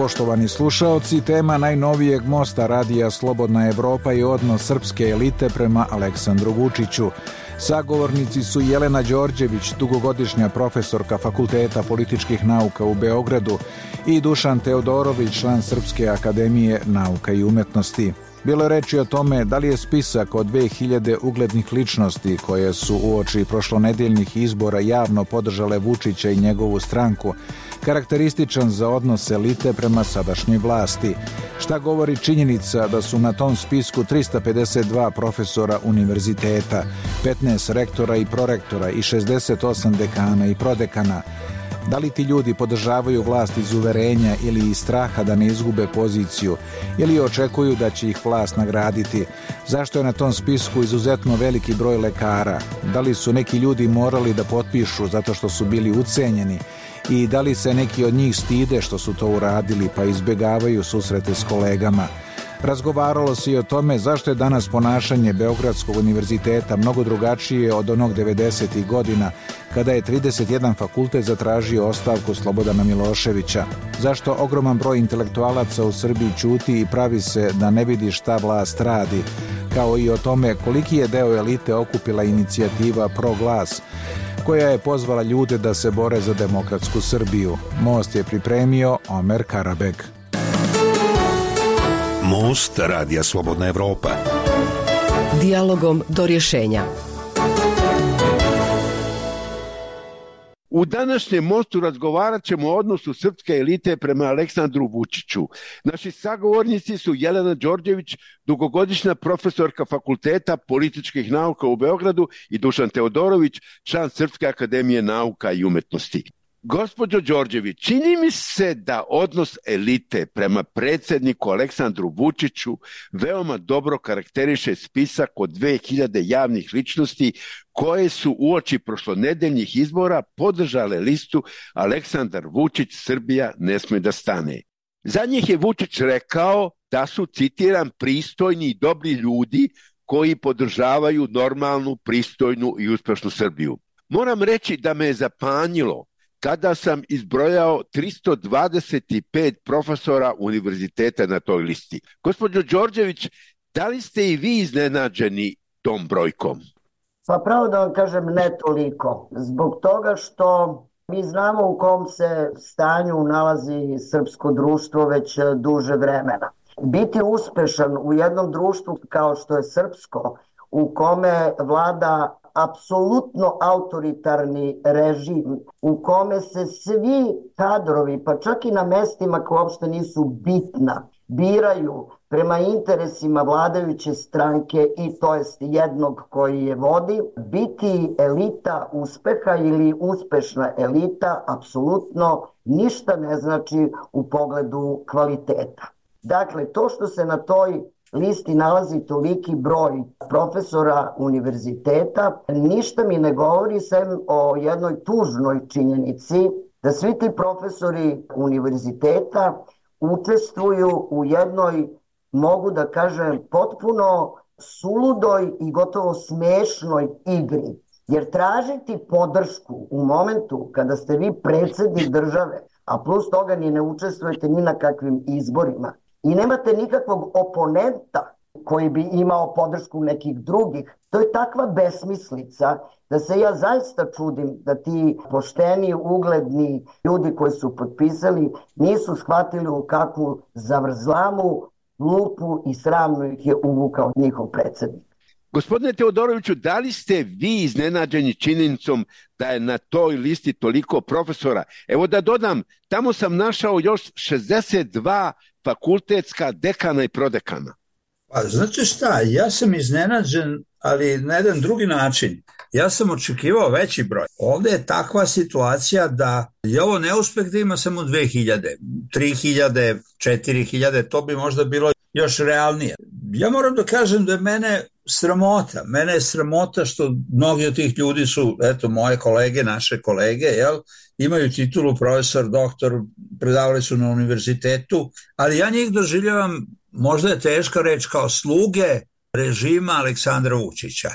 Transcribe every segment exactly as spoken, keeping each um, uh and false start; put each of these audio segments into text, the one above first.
poštovani slušaoci, tema najnovijeg mosta radija Slobodna Evropa i odnos srpske elite prema Aleksandru Vučiću. Sagovornici su Jelena Đorđević, dugogodišnja profesorka Fakulteta političkih nauka u Beogradu, i Dušan Teodorović, član Srpske akademije nauka i umetnosti. Bilo je reči o tome da li je spisak od dve hiljade uglednih ličnosti koje su uoči prošlonedeljnih izbora javno podržale Vučića i njegovu stranku karakterističan za odnos elite prema sadašnjoj vlasti. Šta govori činjenica da su na tom spisku trista pedeset dva profesora univerziteta, petnaest rektora i prorektora i šezdeset osam dekana i prodekana? Da li ti ljudi podržavaju vlast iz uverenja ili iz straha da ne izgube poziciju, ili očekuju da će ih vlast nagraditi? Zašto je na tom spisku izuzetno veliki broj lekara? Da li su neki ljudi morali da potpišu zato što su bili ucenjeni? I da li se neki od njih stide što su to uradili pa izbjegavaju susrete s kolegama? Razgovaralo se i o tome zašto je danas ponašanje Beogradskog univerziteta mnogo drugačije od onog devedesetih godina, kada je trideset jedan fakultet zatražio ostavku Slobodana Miloševića. Zašto ogroman broj intelektualaca u Srbiji ćuti i pravi se da ne vidi šta vlast radi, kao i o tome koliki je deo elite okupila inicijativa Pro glas, koja je pozvala ljude da se bore za demokratsku Srbiju. Most je pripremio Omer Karabeg. Most radija Slobodna Evropa. Dijalogom do rješenja. U današnjem mostu razgovarat ćemo o odnosu srpske elite prema Aleksandru Vučiću. Naši sagovornici su Jelena Đorđević, dugogodišnja profesorka Fakulteta političkih nauka u Beogradu, i Dušan Teodorović, član Srpske akademije nauka i umetnosti. Gospođo Đorđević, čini mi se da odnos elite prema predsjedniku Aleksandru Vučiću veoma dobro karakteriše spisak od dve hiljade javnih ličnosti koje su uoči prošlonedeljnih izbora podržale listu Aleksandar Vučić, Srbija ne sme da stane. Za njih je Vučić rekao da su, citiram, pristojni i dobri ljudi koji podržavaju normalnu, pristojnu i uspešnu Srbiju. Moram reći da me je zapanjilo kada sam izbrojao tristo dvadeset pet profesora univerziteta na toj listi. Gospođo Đorđević, da li ste i vi iznenađeni tom brojkom? Pa pravo da vam kažem, ne toliko. Zbog toga što mi znamo u kom se stanju nalazi srpsko društvo već duže vremena. Biti uspešan u jednom društvu kao što je srpsko, u kome vlada apsolutno autoritarni režim, u kome se svi kadrovi, pa čak i na mestima koje uopšte nisu bitna, biraju prema interesima vladajuće stranke i to jest jednog koji je vodi, biti elita uspeha ili uspešna elita apsolutno ništa ne znači u pogledu kvaliteta. Dakle, to što se na toj listi nalazi toliki broj profesora univerziteta, ništa mi ne govori sem o jednoj tužnoj činjenici da svi ti profesori univerziteta učestvuju u jednoj, mogu da kažem, potpuno suludoj i gotovo smešnoj igri. Jer tražiti podršku u momentu kada ste vi predsjednik države, a plus toga ni ne učestvujete ni na kakvim izborima, i nemate nikakvog oponenta koji bi imao podršku nekih drugih, to je takva besmislica da se ja zaista čudim da ti pošteni, ugledni ljudi koji su potpisali nisu shvatili u kakvu zavrzlamu, lupu i sramnu ih je uvukao njihov predsjednik. Gospodine Teodoroviću, da li ste vi iznenađeni činjenicom da je na toj listi toliko profesora? Evo da dodam, tamo sam našao još šezdeset dva fakultetska dekana i prodekana. Pa znate šta, ja sam iznenađen, ali na jedan drugi način. Ja sam očekivao veći broj. Ovdje je takva situacija da je ovo neuspeh da ima samo dve hiljade, tri hiljade, četiri hiljade, to bi možda bilo još realnije. Ja moram da kažem da je mene sramota. Mene je sramota što mnogi od tih ljudi su, eto, moje kolege, naše kolege, jel, imaju titulu profesor, doktor, predavali su na univerzitetu, ali ja njih doživljavam, možda je teška reč, kao sluge režima Aleksandra Vučića.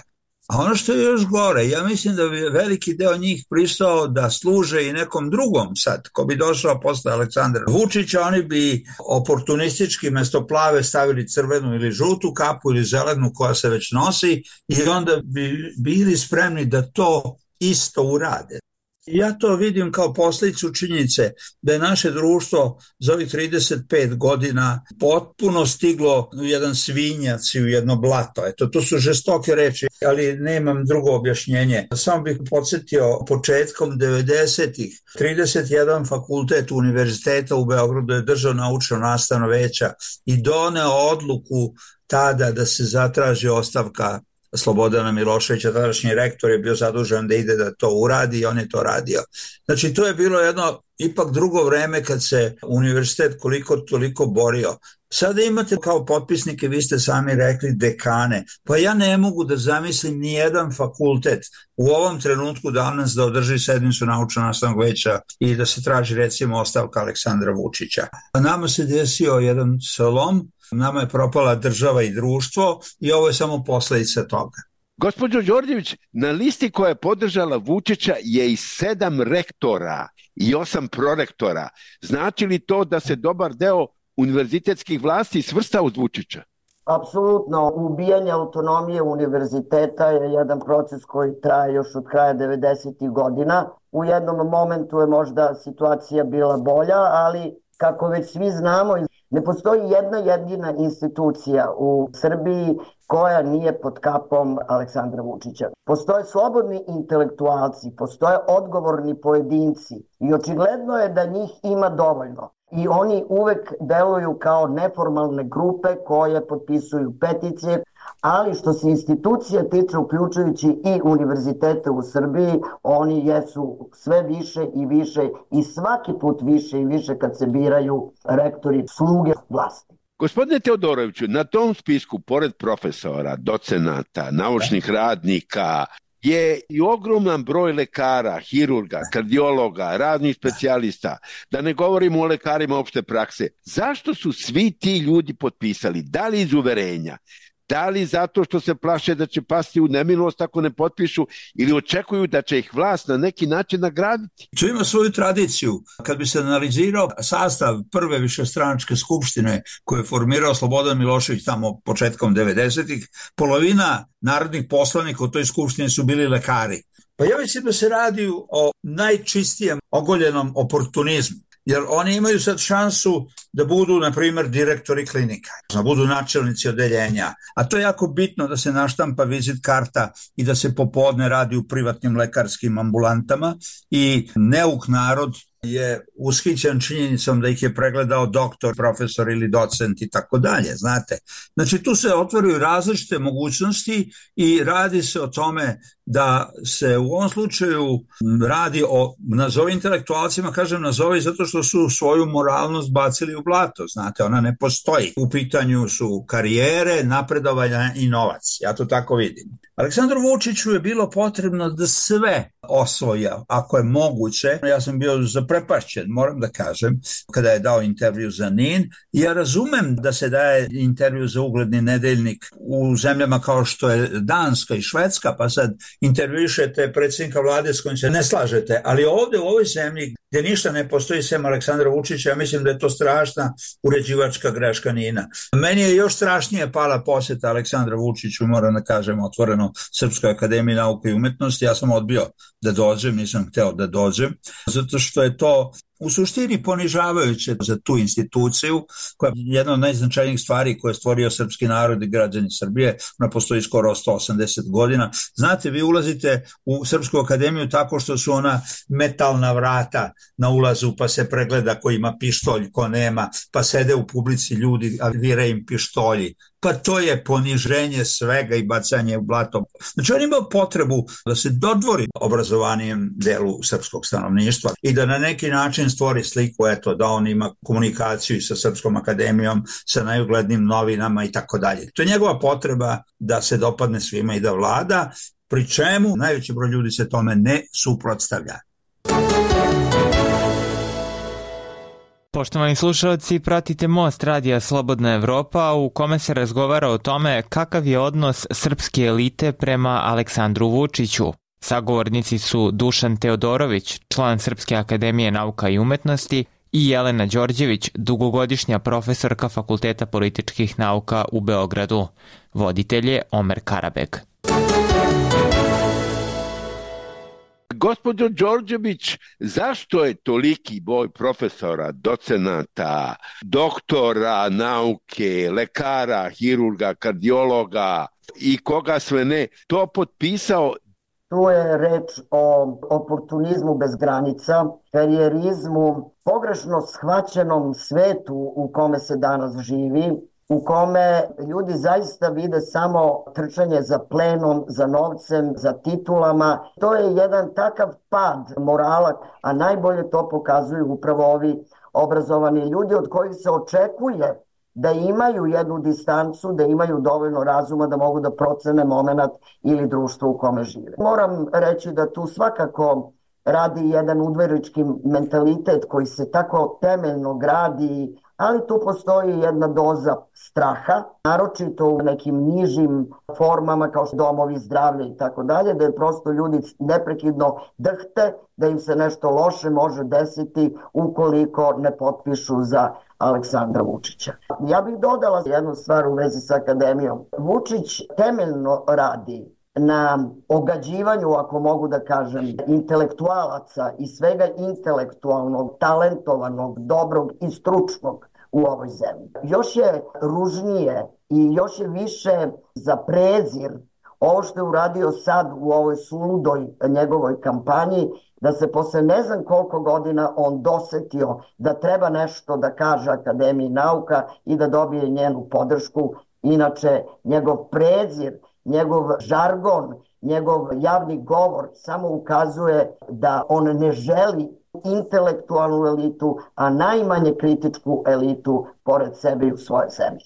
A ono što je još gore, ja mislim da bi veliki deo njih pristao da služe i nekom drugom sad, ko bi došao posle Aleksandra Vučića, oni bi oportunistički mesto plave stavili crvenu ili žutu kapu ili zelenu koja se već nosi i onda bi bili spremni da to isto urade. Ja to vidim kao posljedicu činjenice da je naše društvo za ovih trideset pet godina potpuno stiglo u jedan svinjac i u jedno blato. Eto, to su žestoke reči, ali nemam drugo objašnjenje. Samo bih podsjetio, početkom devedesetih trideset jedan fakultet univerziteta u Beogradu je držao naučno-nastavno veća i doneo odluku tada da se zatraži ostavka Slobodana Miloševića, tadašnji rektor je bio zadužen da ide da to uradi i on je to radio. Znači to je bilo jedno ipak drugo vreme kad se univerzitet koliko toliko borio. Sada imate kao potpisnike, vi ste sami rekli, dekane. Pa ja ne mogu da zamislim ni jedan fakultet u ovom trenutku danas da održi sednicu naučno-nastavnog veća i da se traži recimo ostavka Aleksandra Vučića. A nama se desio jedan slom, nama je propala država i društvo i ovo je samo posledica toga. Gospođo Đorđević, na listi koja je podržala Vučića je i sedam rektora i osam prorektora. Znači li to da se dobar deo univerzitetskih vlasti svrsta uz Vučića? Apsolutno, ubijanje autonomije univerziteta je jedan proces koji traje još od kraja devedesetih godina. U jednom momentu je možda situacija bila bolja, ali kako već svi znamo, ne postoji jedna jedina institucija u Srbiji koja nije pod kapom Aleksandra Vučića. Postoje slobodni intelektualci, postoje odgovorni pojedinci i očigledno je da njih ima dovoljno. I oni uvek deluju kao neformalne grupe koje potpisuju peticije, ali što se institucija tiče, uključujući i univerzitete u Srbiji, oni jesu sve više i više i svaki put više i više kad se biraju rektori sluge vlasti. Gospodine Teodoroviću, na tom spisku, pored profesora, docenata, naučnih radnika, je i ogroman broj lekara, hirurga, kardiologa, raznih specijalista, da ne govorimo o lekarima opšte prakse. Zašto su svi ti ljudi potpisali? Da li iz uverenja? Da li zato što se plaše da će pasti u nemilost ako ne potpišu ili očekuju da će ih vlast na neki način nagraditi? To ima svoju tradiciju. Kad bi se analizirao sastav prve višestranačke skupštine koje je formirao Slobodan Milošević tamo početkom devedesetih, polovina narodnih poslanika u toj skupštini su bili lekari. Pa ja mislim da se radi o najčistijem ogoljenom oportunizmu. Jer oni imaju sad šansu da budu, na primjer, direktori klinika, da budu načelnici odeljenja. A to je jako bitno da se naštampa vizit karta i da se popodne radi u privatnim lekarskim ambulantama i neuk narod je ushićen činjenicom da ih je pregledao doktor, profesor ili docent i tako dalje, znate. Znači tu se otvaraju različite mogućnosti i radi se o tome da se u ovom slučaju radi o, nazovi intelektualcima, kažem nazovi zato što su svoju moralnost bacili u blato, znate, ona ne postoji. U pitanju su karijere, napredovanja i novac, ja to tako vidim. Aleksandru Vučiću je bilo potrebno da sve osvoja, ako je moguće. Ja sam bio zaprepašćen, moram da kažem, kada je dao intervju za N I N. Ja razumem da se daje intervju za ugledni nedeljnik u zemljama kao što je Danska i Švedska, pa sad intervjušete predsjednika vlade s kojim se ne slažete, ali ovdje u ovoj zemlji gdje ništa ne postoji sem Aleksandra Vučića, ja mislim da je to strašna uređivačka greška N I N-a. Meni je još strašnije pala posjeta Aleksandra Vučiću, moram da kažem otvoreno, Srpskoj akademiji nauke i umetnosti. Ja sam odbio da dođem, nisam hteo da dođem, zato što je to u suštini ponižavajuće za tu instituciju, koja je jedna od najznačajnijih stvari koje je stvorio srpski narod i građani Srbije. Ona postoji skoro sto osamdeset godina. Znate, vi ulazite u Srpsku akademiju tako što su ona metalna vrata na ulazu, pa se pregleda ko ima pištolj, ko nema, pa sede u publici ljudi, a vire im pištolji. Pa to je poniženje svega i bacanje u blato. Znači on ima potrebu da se dodvori obrazovanijem delu srpskog stanovništva i da na neki način stvori sliku, eto, da on ima komunikaciju i sa Srpskom akademijom, sa najuglednijim novinama i tako dalje. To je njegova potreba da se dopadne svima i da vlada, pri čemu najveći broj ljudi se tome ne suprotstavlja. Poštovani slušalci, pratite Most radija Slobodna Evropa u kome se razgovara o tome kakav je odnos srpske elite prema Aleksandru Vučiću. Sagovornici su Dušan Teodorović, član Srpske akademije nauka i umetnosti, i Jelena Đorđević, dugogodišnja profesorka Fakulteta političkih nauka u Beogradu. Voditelj je Omer Karabeg. Gospođo Đorđević, zašto je toliki broj profesora, docenata, doktora nauke, lekara, hirurga, kardiologa i koga sve ne to potpisao? Tu je reč o oportunizmu bez granica, karijerizmu, pogrešno shvaćenom svetu u kome se danas živi, u kome ljudi zaista vide samo trčanje za plenom, za novcem, za titulama. To je jedan takav pad morala, a najbolje to pokazuju upravo ovi obrazovani ljudi od kojih se očekuje da imaju jednu distancu, da imaju dovoljno razuma da mogu da procene moment ili društvo u kome žive. Moram reći da tu svakako radi jedan udverički mentalitet koji se tako temeljno gradi, ali tu postoji jedna doza straha, naročito u nekim nižim formama kao što domovi zdravlja i tako dalje, da je prosto ljudi neprekidno drhte, da im se nešto loše može desiti ukoliko ne potpišu za Aleksandra Vučića. Ja bih dodala jednu stvar u vezi sa akademijom. Vučić temeljno radi na ogađivanju, ako mogu da kažem, intelektualaca i svega intelektualnog, talentovanog, dobrog i stručnog u ovoj zemlji. Još je ružnije i još je više za prezir ovo što je uradio sad u ovoj suludoj njegovoj kampanji, da se posle ne znam koliko godina on dosetio da treba nešto da kaže Akademiji nauka i da dobije njenu podršku. Inače, njegov prezir, njegov žargon, njegov javni govor samo ukazuje da on ne želi intelektualnu elitu, a najmanje kritičku elitu pored sebe i u svojoj zemlji.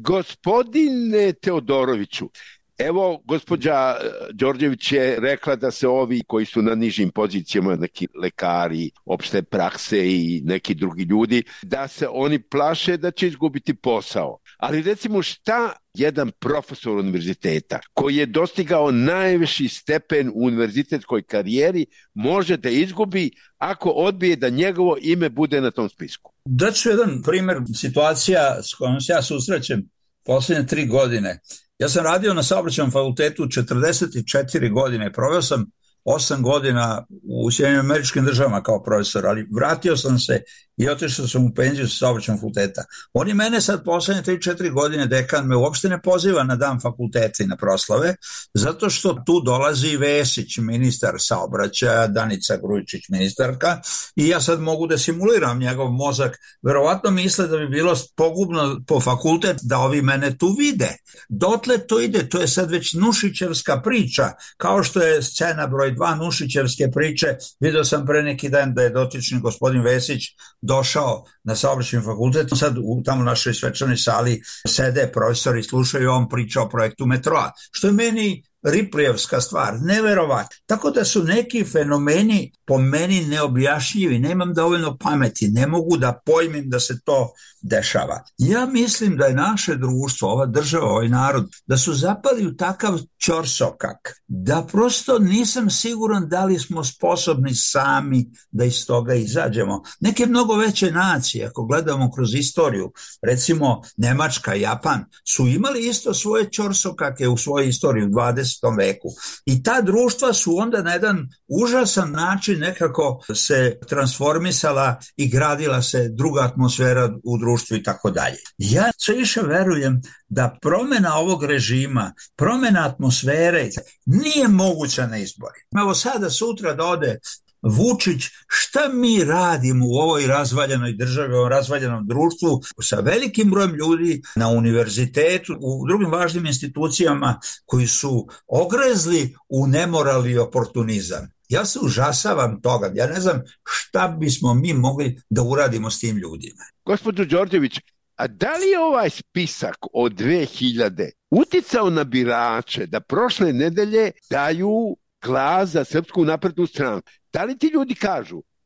Gospodine Teodoroviću, evo, gospođa Đorđević je rekla da se ovi koji su na nižim pozicijama, neki lekari, opšte prakse i neki drugi ljudi, da se oni plaše da će izgubiti posao. Ali recimo šta jedan profesor univerziteta koji je dostigao najviši stepen u univerzitetskoj karijeri može da izgubi ako odbije da njegovo ime bude na tom spisku? Daću jedan primjer situacija s kojom se ja susrećem posljednje tri godine. Ja sam radio na Saobraćajnom fakultetu četrdeset četiri godine, proveo sam osam godina u Sjedinjenim Američkim Državama kao profesor, ali vratio sam se i otišao sam u penziju sa Saobraćajnog fakulteta. Oni mene sad poslednje tri četiri godine, dekan me uopšte ne poziva na dan fakulteta i na proslave, zato što tu dolazi Vesić, ministar saobraćaja, Danica Grujičić, ministarka, i ja sad mogu da simuliram njegov mozak. Verovatno misle da bi bilo pogubno po fakultet da ovi mene tu vide. Dotle to ide, to je sad već Nušićevska priča, kao što je scena broj dva Nušićevske priče. Video sam pre neki dan da je dotični gospodin Vesić došao na Saobraćajni fakultet, sad u tamo našoj svečanoj sali sede profesori i slušaju, on priča o projektu metroa, što je meni Riplijevska stvar, neverovatno. Tako da su neki fenomeni po meni neobjašnjivi, nemam dovoljno pameti, ne mogu da pojmim da se to dešava. Ja mislim da je naše društvo, ova država, ovaj narod, da su zapali u takav ćorsokak, da prosto nisam siguran da li smo sposobni sami da iz toga izađemo. Neke mnogo veće nacije, ako gledamo kroz istoriju, recimo Nemačka, Japan, su imali isto svoje ćorsokake u svojoj istoriji u dvadesetom veku. I ta društva su onda na jedan užasan način nekako se transformisala i gradila se druga atmosfera u društvu i tako dalje. Ja sve više verujem da promjena ovog režima, promjena atmosfere nije moguća na izbori. Evo sada sutra da ode Vučić, šta mi radimo u ovoj razvaljenoj državi, u ovom razvaljenom društvu sa velikim brojem ljudi na univerzitetu, u drugim važnim institucijama koji su ogrezli u nemoral i oportunizam. Ja se užasavam toga, ja ne znam šta bismo mi mogli da uradimo s tim ljudima. Gospođo Đorđević, a da li je ovaj spisak od dve hiljade uticao na birače da prošle nedelje daju glas za Srpsku naprednu stranku? Da li ti ljudi kažu,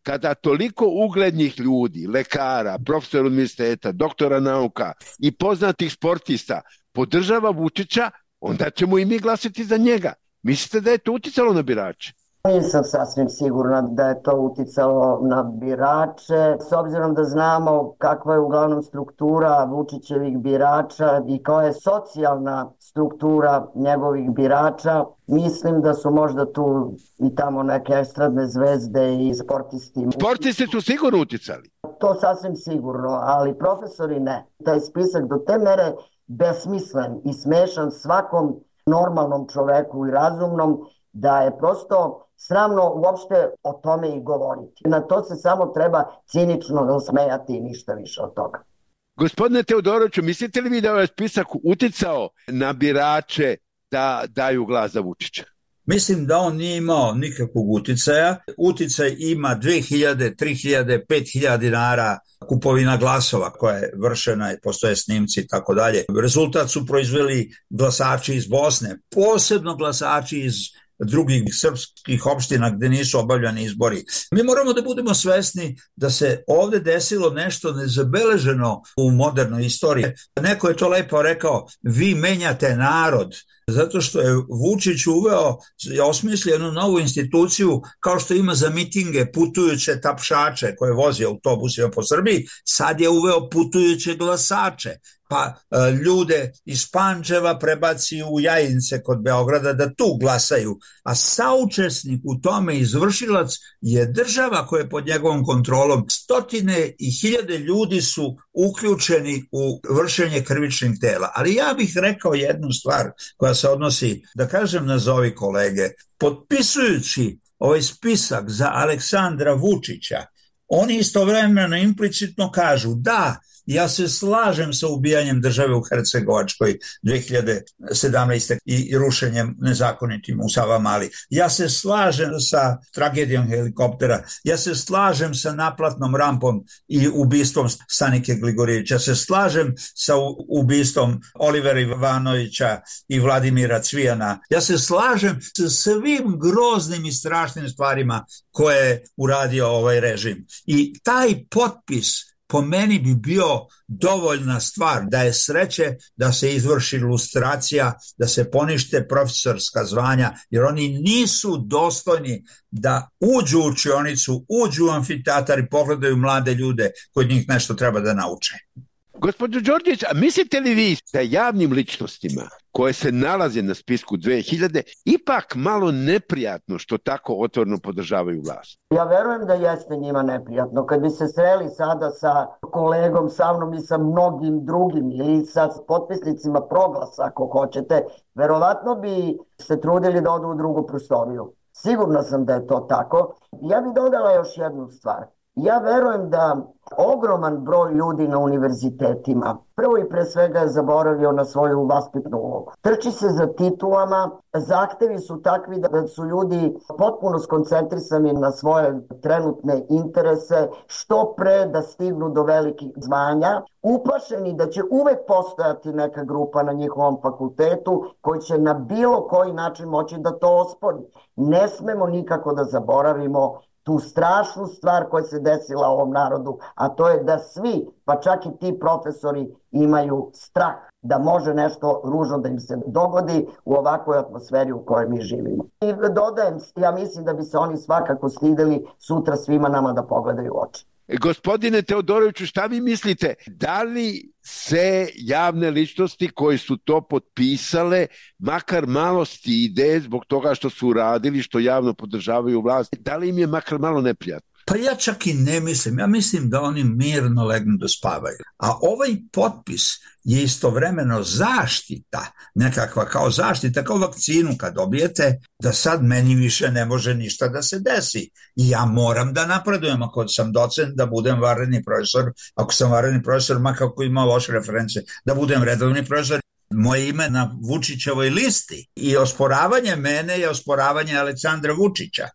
kada toliko uglednih ljudi, lekara, profesora univerziteta, doktora nauka i poznatih sportista podržava Vučića, onda ćemo i mi glasiti za njega. Mislite da je to uticalo na birače? Nisam sasvim sigurna da je to uticalo na birače, s obzirom da znamo kakva je uglavnom struktura Vučićevih birača i koja je socijalna struktura njegovih birača. Mislim da su možda tu i tamo neke estradne zvezde i sportisti. Sportisti su sigurno uticali. To sasvim sigurno, ali profesori ne. Taj spisak do te mere besmislen i smešan svakom normalnom čoveku i razumnom da je prosto sramno uopšte o tome i govoriti. Na to se samo treba cinično nasmejati i ništa više od toga. Gospodine Teodoroviću, mislite li vi da je ovaj spisak uticao na birače da daju glas za Vučića? Mislim da on nije imao nikakvog uticaja. Uticaj ima dve hiljade, tri hiljade, pet hiljada dinara kupovina glasova koja je vršena i postoje snimci i tako dalje. Rezultat su proizveli glasači iz Bosne, posebno glasači iz drugih srpskih opština gde nisu obavljani izbori. Mi moramo da budemo svesni da se ovde desilo nešto nezabeleženo u modernoj istoriji. Neko je to lepo rekao, vi menjate narod, zato što je Vučić uveo, je osmislio jednu novu instituciju kao što ima za mitinge putujuće tapšače koje vozi autobusima po Srbiji, sad je uveo putujuće glasače. Pa e, ljude iz Pančeva prebaci u Jajince kod Beograda da tu glasaju, a saučesnik u tome izvršilac je država koja je pod njegovom kontrolom. Stotine i hiljade ljudi su uključeni u vršenje krivičnih dela. Ali ja bih rekao jednu stvar koja se odnosi, da kažem nazovi kolege, potpisujući ovaj spisak za Aleksandra Vučića, oni istovremeno implicitno kažu da, ja se slažem sa ubijanjem države u Hercegovačkoj dve hiljade sedamnaeste. i rušenjem nezakonitim u Savamali. Ja se slažem sa tragedijom helikoptera. Ja se slažem sa naplatnom rampom i ubistvom Stanike Gligorijevića. Ja se slažem sa ubistvom Olivera Ivanovića i Vladimira Cvijana. Ja se slažem sa svim groznim i strašnim stvarima koje je uradio ovaj režim. I taj potpis po meni bi bio dovoljna stvar da je sreće da se izvrši lustracija, da se ponište profesorska zvanja, jer oni nisu dostojni da uđu u učionicu, uđu u amfiteatar i pogledaju mlade ljude koji njih nešto treba da nauče. Gospodin Đorđević, a mislite li vi da javnim ličnostima koje se nalaze na spisku dve hiljade ipak malo neprijatno što tako otvoreno podržavaju vlast? Ja verujem da jeste njima neprijatno. Kad bi se sreli sada sa kolegom, sa mnom i sa mnogim drugim ili sa potpisnicima Proglasa, ako hoćete, verovatno bi se trudili da odu u drugu prostoriju. Sigurna sam da je to tako. Ja bih dodala još jednu stvar. Ja verujem da ogroman broj ljudi na univerzitetima prvo i pre svega je zaboravio na svoju vaspitnu ulogu. Trči se za titulama, zahtevi su takvi da su ljudi potpuno skoncentrisani na svoje trenutne interese, što pre da stignu do velikih zvanja, uplašeni da će uvek postojati neka grupa na njihovom fakultetu koji će na bilo koji način moći da to ospori. Ne smemo nikako da zaboravimo tu strašnu stvar koja se desila ovom narodu, a to je da svi, pa čak i ti profesori, imaju strah da može nešto ružno da im se dogodi u ovakvoj atmosferi u kojoj mi živimo. I dodajem, ja mislim da bi se oni svakako stideli sutra svima nama da pogledaju u oči. Gospodine Teodoroviću, šta vi mislite? Da li se javne ličnosti koji su to potpisale makar malo stide zbog toga što su uradili, što javno podržavaju vlast? Da li im je makar malo neprijatno? Pa ja čak i ne mislim. Ja mislim da oni mirno legnu da spavaju. A ovaj potpis je istovremeno zaštita, nekakva kao zaštita, kao vakcinu kad dobijete, da sad meni više ne može ništa da se desi. I ja moram da napredujem, ako sam docent, da budem vanredni profesor, ako sam vanredni profesor, makako ima loše reference, da budem redovni profesor. Moje ime na Vučićevoj listi i osporavanje mene je osporavanje Aleksandra Vučića.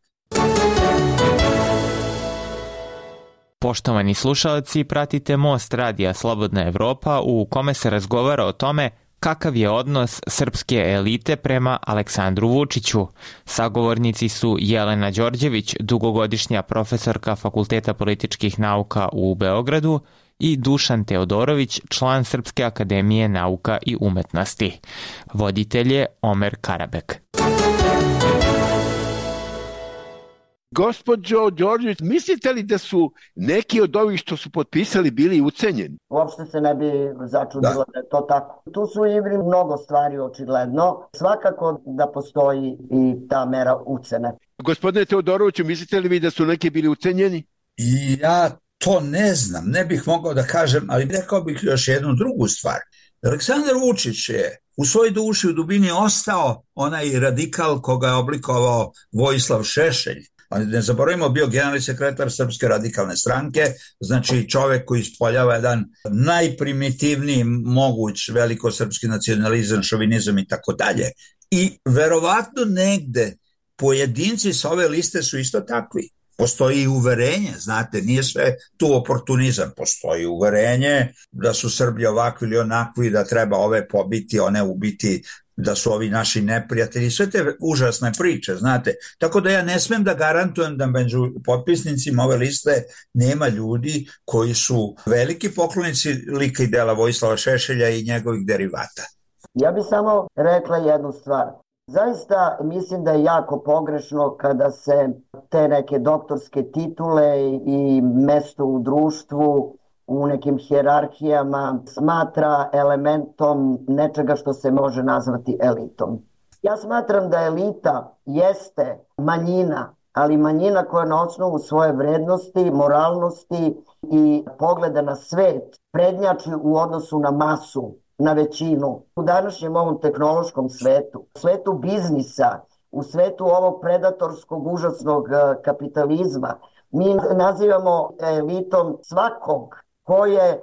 Poštovani slušalci, pratite Most radija Slobodna Evropa u kome se razgovara o tome kakav je odnos srpske elite prema Aleksandru Vučiću. Sagovornici su Jelena Đorđević, dugogodišnja profesorka Fakulteta političkih nauka u Beogradu, i Dušan Teodorović, član Srpske akademije nauka i umetnosti. Voditelj je Omer Karabek. Gospođo Đorđević, mislite li da su neki od ovih što su potpisali bili ucenjeni? Uopšte se ne bi začudilo da je to tako. Tu su igri mnogo stvari očigledno. Svakako da postoji i ta mera ucene. Gospodine Teodoroviću, mislite li vi da su neki bili ucenjeni? Ja to ne znam, ne bih mogao da kažem, ali rekao bih još jednu drugu stvar. Aleksandar Vučić je u svojoj duši, u dubini ostao onaj radikal koga je oblikovao Vojislav Šešelj. Ali ne zaboravimo, bio generalni sekretar Srpske radikalne stranke, znači čovek koji ispoljava jedan najprimitivniji moguć velikosrpski nacionalizam, šovinizam i tako dalje. I verovatno negde pojedinci sa ove liste su isto takvi. Postoji i uverenje, znate, nije sve tu oportunizam, postoji uverenje da su Srbi ovakvi ili onakvi, da treba ove pobiti, one ubiti, da su ovi naši neprijatelji, sve te užasne priče, znate. Tako da ja ne smem da garantujem da među potpisnicima ove liste nema ljudi koji su veliki poklonici lika i dela Vojislava Šešelja i njegovih derivata. Ja bih samo rekla jednu stvar. Zaista mislim da je jako pogrešno kada se te neke doktorske titule i mesto u društvu u nekim hijerarhijama smatra elementom nečega što se može nazvati elitom. Ja smatram da elita jeste manjina, ali manjina koja na osnovu svoje vrednosti, moralnosti i pogleda na svet prednjači u odnosu na masu, na većinu. U današnjem ovom tehnološkom svetu, u svetu biznisa, u svetu ovog predatorskog, užasnog kapitalizma, mi nazivamo elitom svakog ko je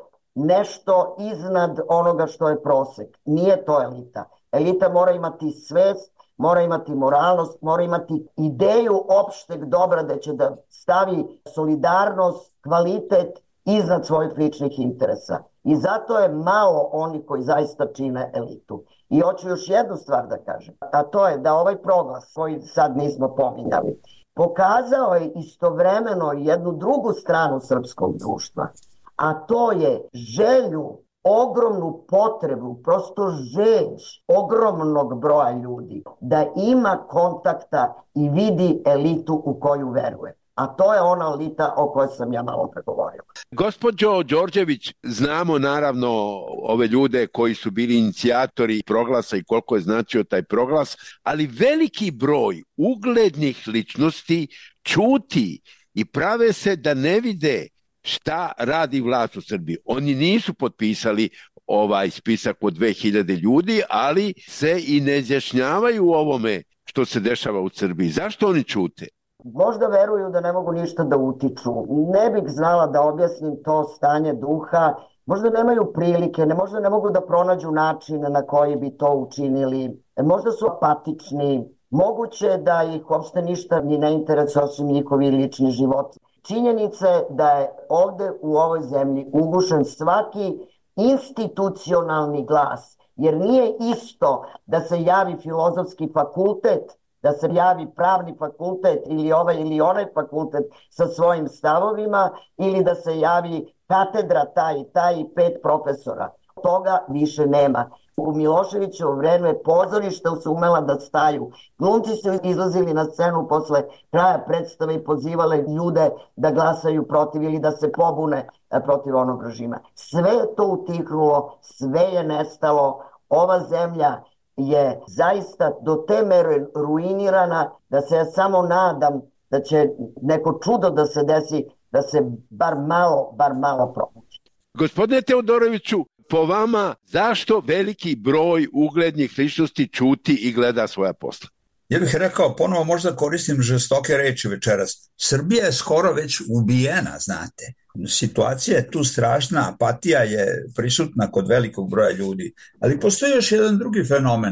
nešto iznad onoga što je prosek. Nije to elita. Elita mora imati svest, mora imati moralnost, mora imati ideju opšteg dobra da će da stavi solidarnost, kvalitet iznad svojih ličnih interesa. I zato je malo oni koji zaista čine elitu. I hoću još jednu stvar da kažem, a to je da ovaj proglas koji sad nismo pominjali, pokazao je istovremeno jednu drugu stranu srpskog društva, a to je želju, ogromnu potrebu, prosto žeđ ogromnog broja ljudi da ima kontakta i vidi elitu u koju veruje. A to je ona elita o kojoj sam ja malo pregovorio. Gospođo Đorđević, znamo naravno ove ljude koji su bili inicijatori proglasa i koliko je značio taj proglas, ali veliki broj uglednih ličnosti ćuti i prave se da ne vide šta radi vlast u Srbiji. Oni nisu potpisali ovaj spisak od dve hiljade ljudi, ali se i ne izjašnjavaju u ovome što se dešava u Srbiji. Zašto oni ćute? Možda veruju da ne mogu ništa da utiču. Ne bih znala da objasnim to stanje duha. Možda nemaju prilike, ne, možda ne mogu da pronađu način na koji bi to učinili. Možda su apatični. Moguće da ih uopšte ništa ni ne interesuje osim njihovi lični život. Činjenica je da je ovde u ovoj zemlji ugušen svaki institucionalni glas. Jer nije isto da se javi filozofski fakultet, da se javi pravni fakultet ili ovaj ili onaj fakultet sa svojim stavovima ili da se javi katedra taj i taj i pet profesora. Toga više nema. U Miloševićevo vreme pozorišta su umela da staju. Glumci su izlazili na scenu posle kraja predstave i pozivale ljude da glasaju protiv ili da se pobune protiv onog režima. Sve je to utihnulo, sve je nestalo. Ova zemlja je zaista do te mere ruinirana da se ja samo nadam da će neko čudo da se desi, da se bar malo, bar malo probući. Gospodine Teodoroviću, po vama, zašto veliki broj uglednih ličnosti ćuti i gleda svoja posla? Ja bih rekao, ponovo možda koristim žestoke reči večeras. Srbija je skoro već ubijena, znate. Situacija je tu strašna, apatija je prisutna kod velikog broja ljudi. Ali postoji još jedan drugi fenomen.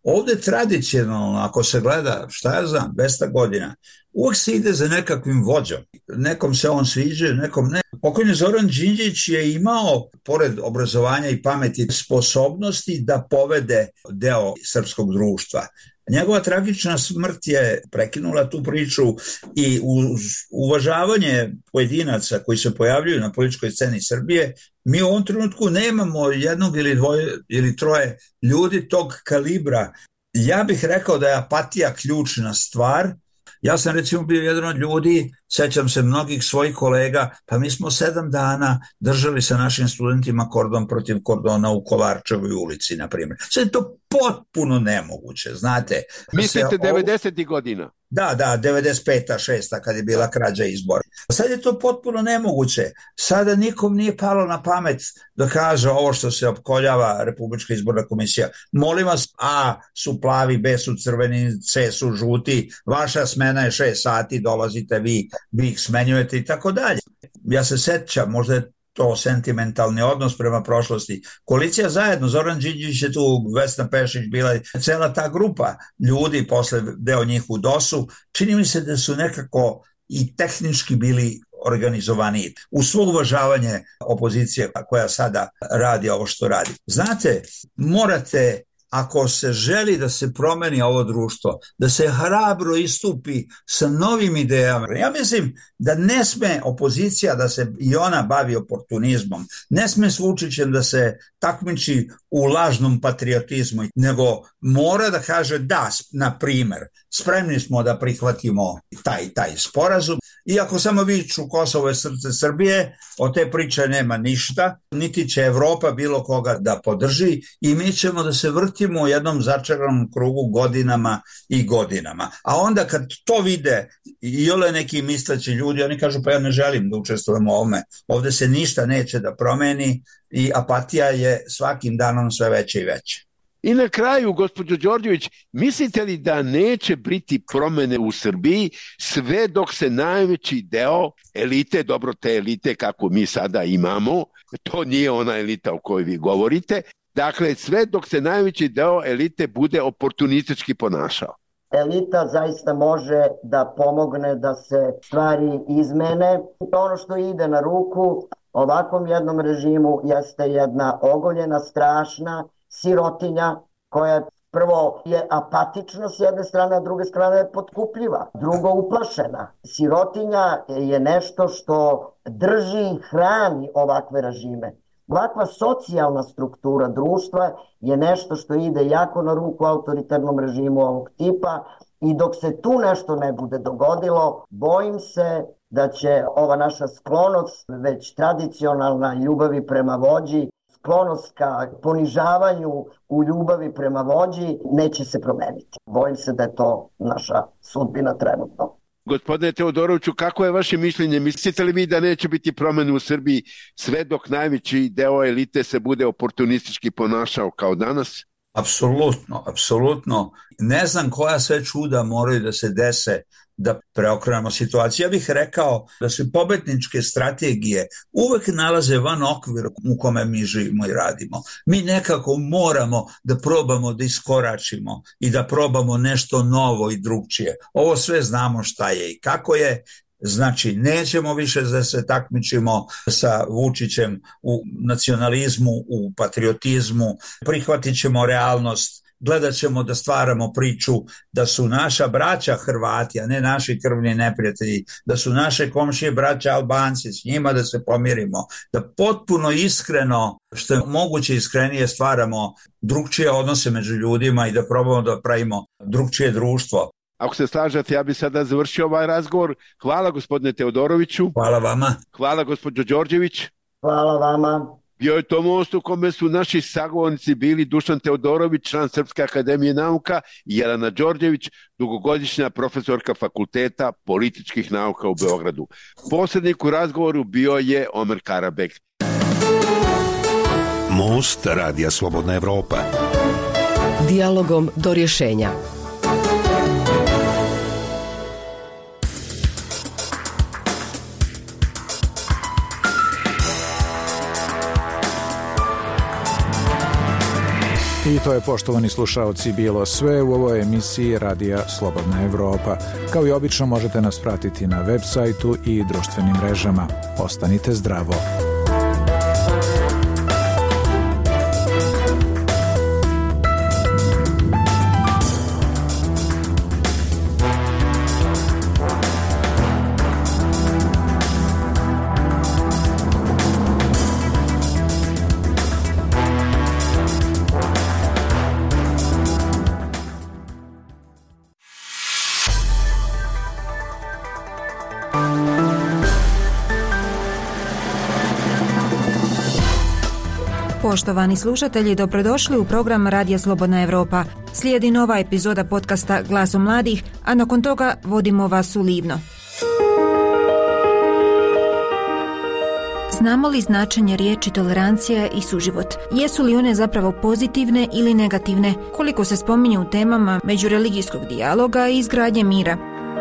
Ovde tradicionalno, ako se gleda, šta ja znam, dvesta godina, uvek se ide za nekakvim vođom. Nekom se on sviđa, nekom ne. Pokojni Zoran Đinđić je imao, pored obrazovanja i pameti, sposobnosti da povede deo srpskog društva. Njegova tragična smrt je prekinula tu priču i uz uvažavanje pojedinaca koji se pojavljuju na političkoj sceni Srbije, mi u ovom trenutku nemamo jednog ili dvoje ili troje ljudi tog kalibra. Ja bih rekao da je apatija ključna stvar. Ja sam recimo bio jedan od ljudi, sećam se mnogih svojih kolega, pa mi smo sedam dana držali sa našim studentima kordon protiv kordona u Kolarčevoj ulici, na primjer. Sad je to potpuno nemoguće, znate. Mislite devedesetih godina? Da, da, devedeset peta, šesta kad je bila krađa izbora. Sad je to potpuno nemoguće. Sada nikom nije palo na pamet da kaže ovo što se opkoljava Republička izborna komisija. Molim vas, A su plavi, B su crveni, C su žuti, vaša smena je šest sati, dolazite vi, vi ih smenjujete i tako dalje. Ja se sećam, možda je to sentimentalni odnos prema prošlosti. Koalicija zajedno, Zoran Đinđić je tu, Vesna Pešić bila, cela ta grupa ljudi, posle deo njih u dosu, čini mi se da su nekako i tehnički bili organizovaniji. U svo uvažavanje opozicije koja sada radi ovo što radi. Znate, morate, ako se želi da se promeni ovo društvo, da se hrabro istupi sa novim idejama. Ja mislim da ne sme opozicija da se i ona bavi oportunizmom, ne sme s Vučićem da se takmiči u lažnom patriotizmu, nego mora da kaže da, na primer, spremni smo da prihvatimo taj taj sporazum, iako samo viču Kosovo je srce Srbije, od te priče nema ništa, niti će Evropa bilo koga da podrži i mi ćemo da se vrtimo u jednom začaranom krugu godinama i godinama. A onda kad to vide i ole neki misleći ljudi, oni kažu pa ja ne želim da učestvujem u ovome, ovde se ništa neće da promeni i apatija je svakim danom sve veća i veća. I na kraju, gospođo Đorđević, mislite li da neće biti promene u Srbiji sve dok se najveći deo elite, dobro te elite kako mi sada imamo, to nije ona elita o kojoj vi govorite, dakle sve dok se najveći deo elite bude oportunistički ponašao? Elita zaista može da pomogne da se stvari izmene. Ono što ide na ruku ovakvom jednom režimu jeste jedna ogoljena, strašna sirotinja koja prvo je apatična s jedne strane, a druge strane je potkupljiva, drugo uplašena. Sirotinja je nešto što drži i hrani ovakve režime. Ovakva socijalna struktura društva je nešto što ide jako na ruku autoritarnom režimu ovog tipa i dok se tu nešto ne bude dogodilo, bojim se da će ova naša sklonost, već tradicionalna ljubavi prema vođi, sklonost ka ponižavanju u ljubavi prema vođi, neće se promeniti. Bojim se da je to naša sudbina trenutno. Gospodine Teodoroviću, kako je vaše mišljenje? Mislite li vi da neće biti promene u Srbiji sve dok najveći deo elite se bude oportunistički ponašao kao danas? Apsolutno, apsolutno. Ne znam koja sve čuda moraju da se dese da preokrenemo situaciju. Ja bih rekao da se pobedničke strategije uvek nalaze van okvira u kome mi živimo i radimo. Mi nekako moramo da probamo da iskoračimo i da probamo nešto novo i drugčije. Ovo sve znamo šta je i kako je. Znači, nećemo više da se takmičimo sa Vučićem u nacionalizmu, u patriotizmu, prihvatit ćemo realnost, gledat ćemo da stvaramo priču da su naša braća Hrvati, a ne naši krvni neprijatelji, da su naše komšije braća Albanci, s njima da se pomirimo, da potpuno iskreno, što je moguće iskrenije, stvaramo drugčije odnose među ljudima i da probamo da pravimo drugčije društvo. Ako se slažete, ja bih sada završio ovaj razgovor. Hvala gospodine Teodoroviću. Hvala vama. Hvala gospođo Đorđević. Hvala vama. Bio je to most u kome su naši sagovornici bili Dušan Teodorović, član Srpske akademije nauka, i Jelena Đorđević, dugogodišnja profesorka Fakulteta političkih nauka u Beogradu. Posrednik u razgovoru bio je Omer Karabek. Most Radija Slobodna Evropa. Dijalogom do rješenja. I to je, poštovani slušaoci, bilo sve u ovoj emisiji Radija Slobodna Evropa. Kao i obično možete nas pratiti na web sajtu i društvenim mrežama. Ostanite zdravo. Poštovani slušatelji, dobrodošli u program Radija Slobodna Evropa. Slijedi nova epizoda podcasta Glasom mladih, a nakon toga vodimo vas u Livno. Znamo li značenje riječi tolerancija i suživot? Jesu li one zapravo pozitivne ili negativne? Koliko se spominju u temama međureligijskog dijaloga i izgradnje mira?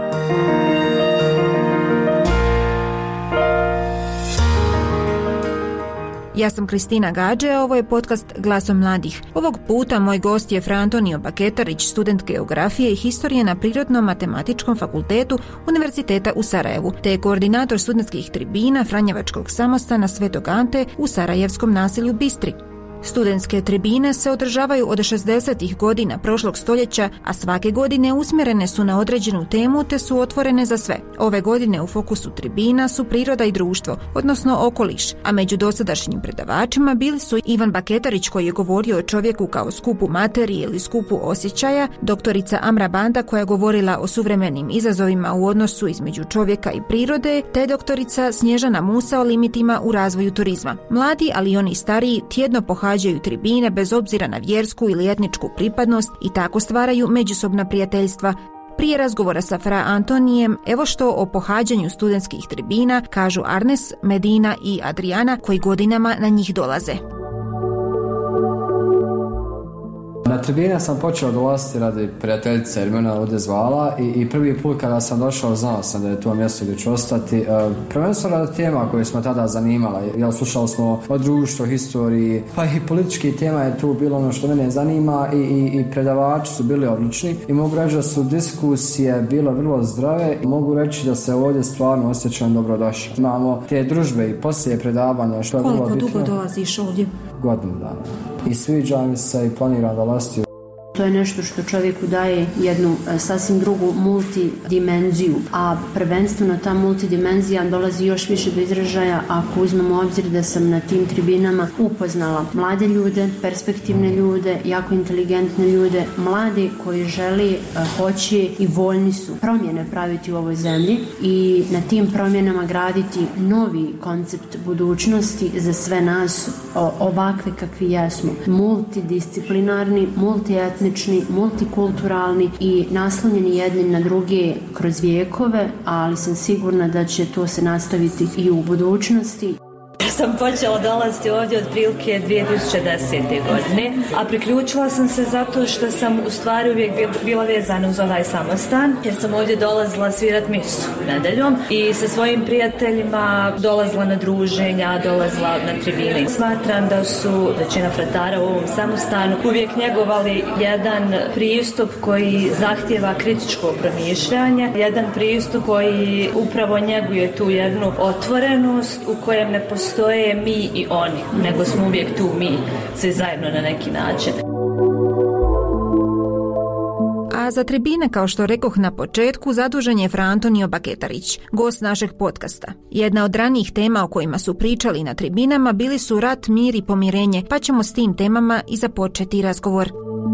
Ja sam Kristina Gađe, a ovo je podcast Glasom mladih. Ovog puta moj gost je Fra Antonio Baketarić, student geografije i historije na Prirodno-matematičkom fakultetu Univerziteta u Sarajevu, te je koordinator studentskih tribina Franjevačkog samostana Svetog Ante u sarajevskom naselju Bistri. Studentske tribine se održavaju od šezdesetih godina prošlog stoljeća, a svake godine usmjerene su na određenu temu te su otvorene za sve. Ove godine u fokusu tribina su priroda i društvo, odnosno okoliš, a među dosadašnjim predavačima bili su Ivan Baketarić koji je govorio o čovjeku kao skupu materije ili skupu osjećaja, doktorica Amra Banda koja je govorila o suvremenim izazovima u odnosu između čovjeka i prirode, te doktorica Snježana Musa o limitima u razvoju turizma. Mladi, ali i oni stariji, tjedno pohađaju tribine bez obzira na vjersku ili etničku pripadnost i tako stvaraju međusobna prijateljstva. Prije razgovora sa Fra Antonijem, evo što o pohađanju studentskih tribina kažu Arnes, Medina i Adriana koji godinama na njih dolaze. Na tribine sam počeo dolaziti radi prijateljice jer me ona ovdje zvala i, i prvi put kada sam došao znao sam da je to mjesto gdje ću ostati. E, prvenstveno radi tema koje smo tada zanimala, jer slušali smo o društvu, historiji, pa i politički tema je tu bilo ono što mene zanima i, i, i predavači su bili odlični i mogu reći da su diskusije bile vrlo zdrave i mogu reći da se ovdje stvarno osjećam dobrodošao. Imamo te družbe i poslije predavanja što je vrlo bitno. Koliko dugo dolaziš ovdje? Godinu dana. I sviđa mi se i planiram dolaziti. To je nešto što čovjeku daje jednu sasvim drugu multidimenziju, a prvenstveno ta multidimenzija dolazi još više do izražaja ako uzmemo u obzir da sam na tim tribinama upoznala mlade ljude, perspektivne ljude, jako inteligentne ljude, mlade koji žele, hoće i voljni su promjene praviti u ovoj zemlji i na tim promjenama graditi novi koncept budućnosti za sve nas ovakve kakvi jesmo. Multidisciplinarni, multietnični, multikulturalni i naslonjeni jednim na druge kroz vijekove, ali sam sigurna da će to se nastaviti i u budućnosti. Sam počela dolaziti ovdje od prilike dvije tisuće desete. godine, a priključila sam se zato što sam u stvari uvijek bila vezana uz ovaj samostan, jer sam ovdje dolazila svirat misu nedeljom i sa svojim prijateljima dolazila na druženja, dolazila na tribine. Smatram da su većina fratara u ovom samostanu uvijek njegovali jedan pristup koji zahtijeva kritičko promišljanje, jedan pristup koji upravo njeguje tu jednu otvorenost u kojem ne postoji je mi i oni, nego smo uvijek tu mi, svi zajedno na neki način. A za tribine, kao što rekoh na početku, zadužen je Fra Antonio Baketarić, gost našeg podcasta. Jedna od ranijih tema o kojima su pričali na tribinama bili su rat, mir i pomirenje, pa ćemo s tim temama i započeti razgovor.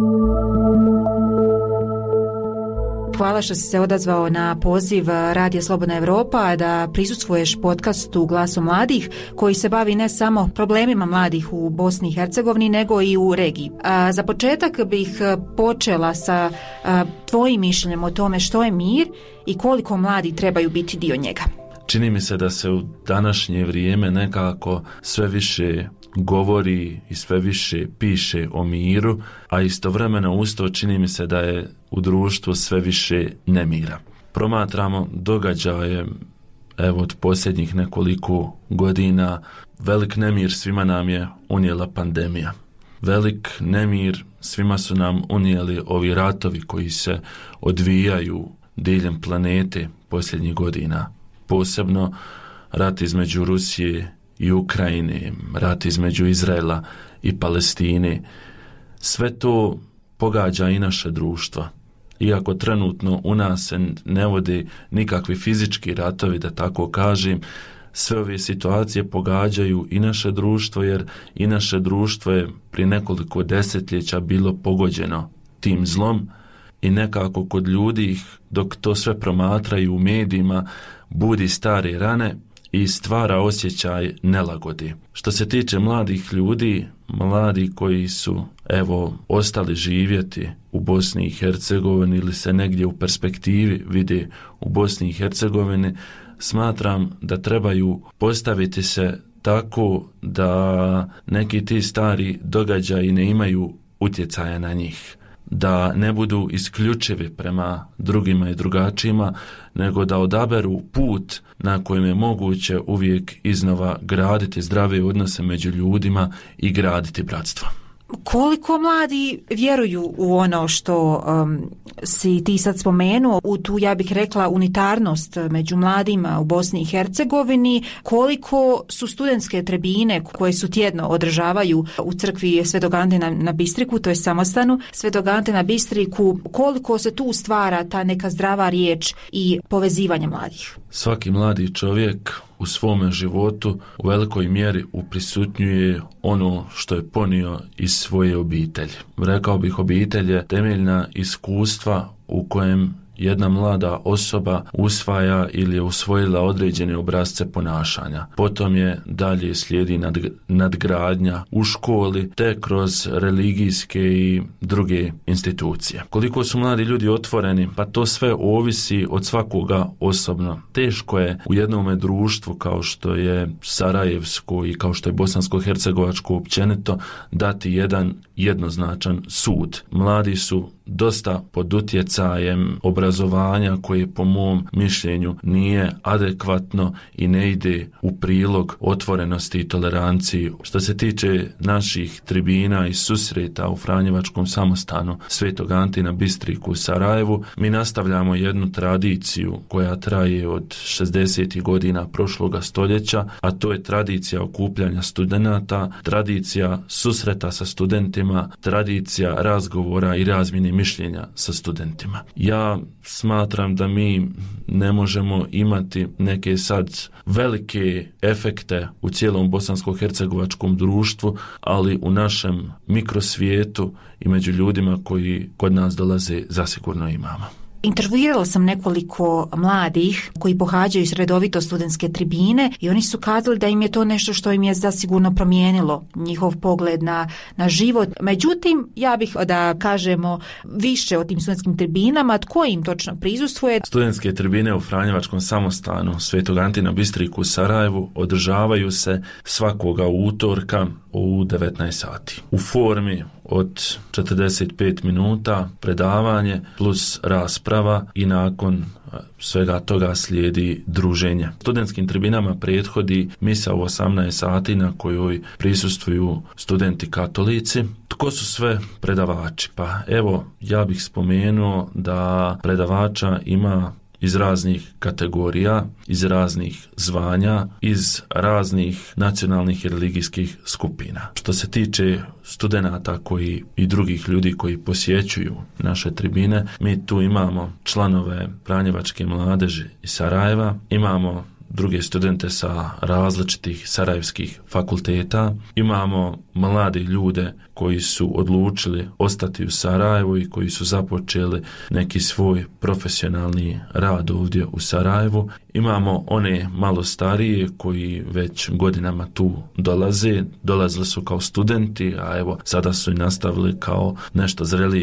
Hvala što si se odazvao na poziv Radija Slobodna Evropa da prisustvuješ podcastu Glasom mladih koji se bavi ne samo problemima mladih u Bosni i Hercegovini nego i u regiji. A za početak bih počela sa a, tvojim mišljenjem o tome što je mir i koliko mladi trebaju biti dio njega. Čini mi se da se u današnje vrijeme nekako sve više govori i sve više piše o miru, a istovremeno usto čini mi se da je u društvu sve više nemira. Promatramo događaje, evo od posljednjih nekoliko godina, velik nemir svima nam je unijela pandemija. velik nemir svima su nam unijeli ovi ratovi koji se odvijaju diljem planete posljednjih godina. Posebno rat između Rusije i Ukrajine, rat između Izraela i Palestine. Sve to pogađa i naše društva. Iako trenutno u nas se ne vode nikakvi fizički ratovi, da tako kažem, sve ove situacije pogađaju i naše društvo, jer i naše društvo je prije nekoliko desetljeća bilo pogođeno tim zlom i nekako kod ljudi, dok to sve promatraju u medijima, budi stare rane i stvara osjećaj nelagode. Što se tiče mladih ljudi, mladi koji su evo ostali živjeti u Bosni i Hercegovini ili se negdje u perspektivi vide u Bosni i Hercegovini, smatram da trebaju postaviti se tako da neki ti stari događaji ne imaju utjecaja na njih, da ne budu isključivi prema drugima i drugačijima, nego da odaberu put na kojem je moguće uvijek iznova graditi zdrave odnose među ljudima i graditi bratstvo. Koliko mladi vjeruju u ono što um, si ti sad spomenuo, u tu, ja bih rekla, unitarnost među mladima u Bosni i Hercegovini, koliko su studentske tribine koje su tjedno održavaju u crkvi Svetog Ante na, na Bistriku, to je samostanu Svetog Ante na Bistriku, koliko se tu stvara ta neka zdrava riječ i povezivanje mladih? Svaki mladi čovjek u svome životu u velikoj mjeri uprisutnjuje ono što je ponio iz svoje obitelji. Rekao bih, obitelj je temeljna iskustva u kojem jedna mlada osoba usvaja ili je usvojila određene obrasce ponašanja. Potom je dalje slijedi nad, nadgradnja u školi te kroz religijske i druge institucije. Koliko su mladi ljudi otvoreni, pa to sve ovisi od svakoga osobno. Teško je u jednome društvu kao što je sarajevsko i kao što je bosansko-hercegovačko općenito dati jedan jednoznačan sud. Mladi su dosta pod utjecajem obrazovanja koje po mom mišljenju nije adekvatno i ne ide u prilog otvorenosti i toleranciji. Što se tiče naših tribina i susreta u Franjevačkom samostanu Svetog Ante na Bistriku u Sarajevu, mi nastavljamo jednu tradiciju koja traje od šezdesetih godina prošloga stoljeća, a to je tradicija okupljanja studenata, tradicija susreta sa studentima, tradicija razgovora i razmjene mišljenja sa studentima. Ja smatram da mi ne možemo imati neke sad velike efekte u cijelom bosansko-hercegovačkom društvu, ali u našem mikrosvijetu i među ljudima koji kod nas dolaze zasigurno imamo. Intervjuirala sam nekoliko mladih koji pohađaju redovito studentske tribine i oni su kazali da im je to nešto što im je zasigurno promijenilo njihov pogled na, na život. Međutim, ja bih da kažemo više o tim studentskim tribinama, tko im točno prisustvuje. Studentske tribine u Franjevačkom samostanu Svetog Ante na Bistriku u Sarajevu održavaju se svakoga utorka u devetnaest sati. U formi od četrdeset pet minuta predavanje plus rasprava i nakon svega toga slijedi druženje. Studentskim tribinama prethodi misa u osamnaest sati na kojoj prisustvuju studenti katolici. Tko su sve predavači? Pa evo, ja bih spomenuo da predavača ima iz raznih kategorija, iz raznih zvanja, iz raznih nacionalnih i religijskih skupina. Što se tiče studenata koji i drugih ljudi koji posjećuju naše tribine, mi tu imamo članove Franjevačke mladeži iz Sarajeva, imamo druge studente sa različitih sarajevskih fakulteta, imamo mlade ljude koji su odlučili ostati u Sarajevu i koji su započeli neki svoj profesionalni rad ovdje u Sarajevu. Imamo one malo starije koji već godinama tu dolaze, dolazili su kao studenti, a evo sada su i nastavili kao nešto zrelije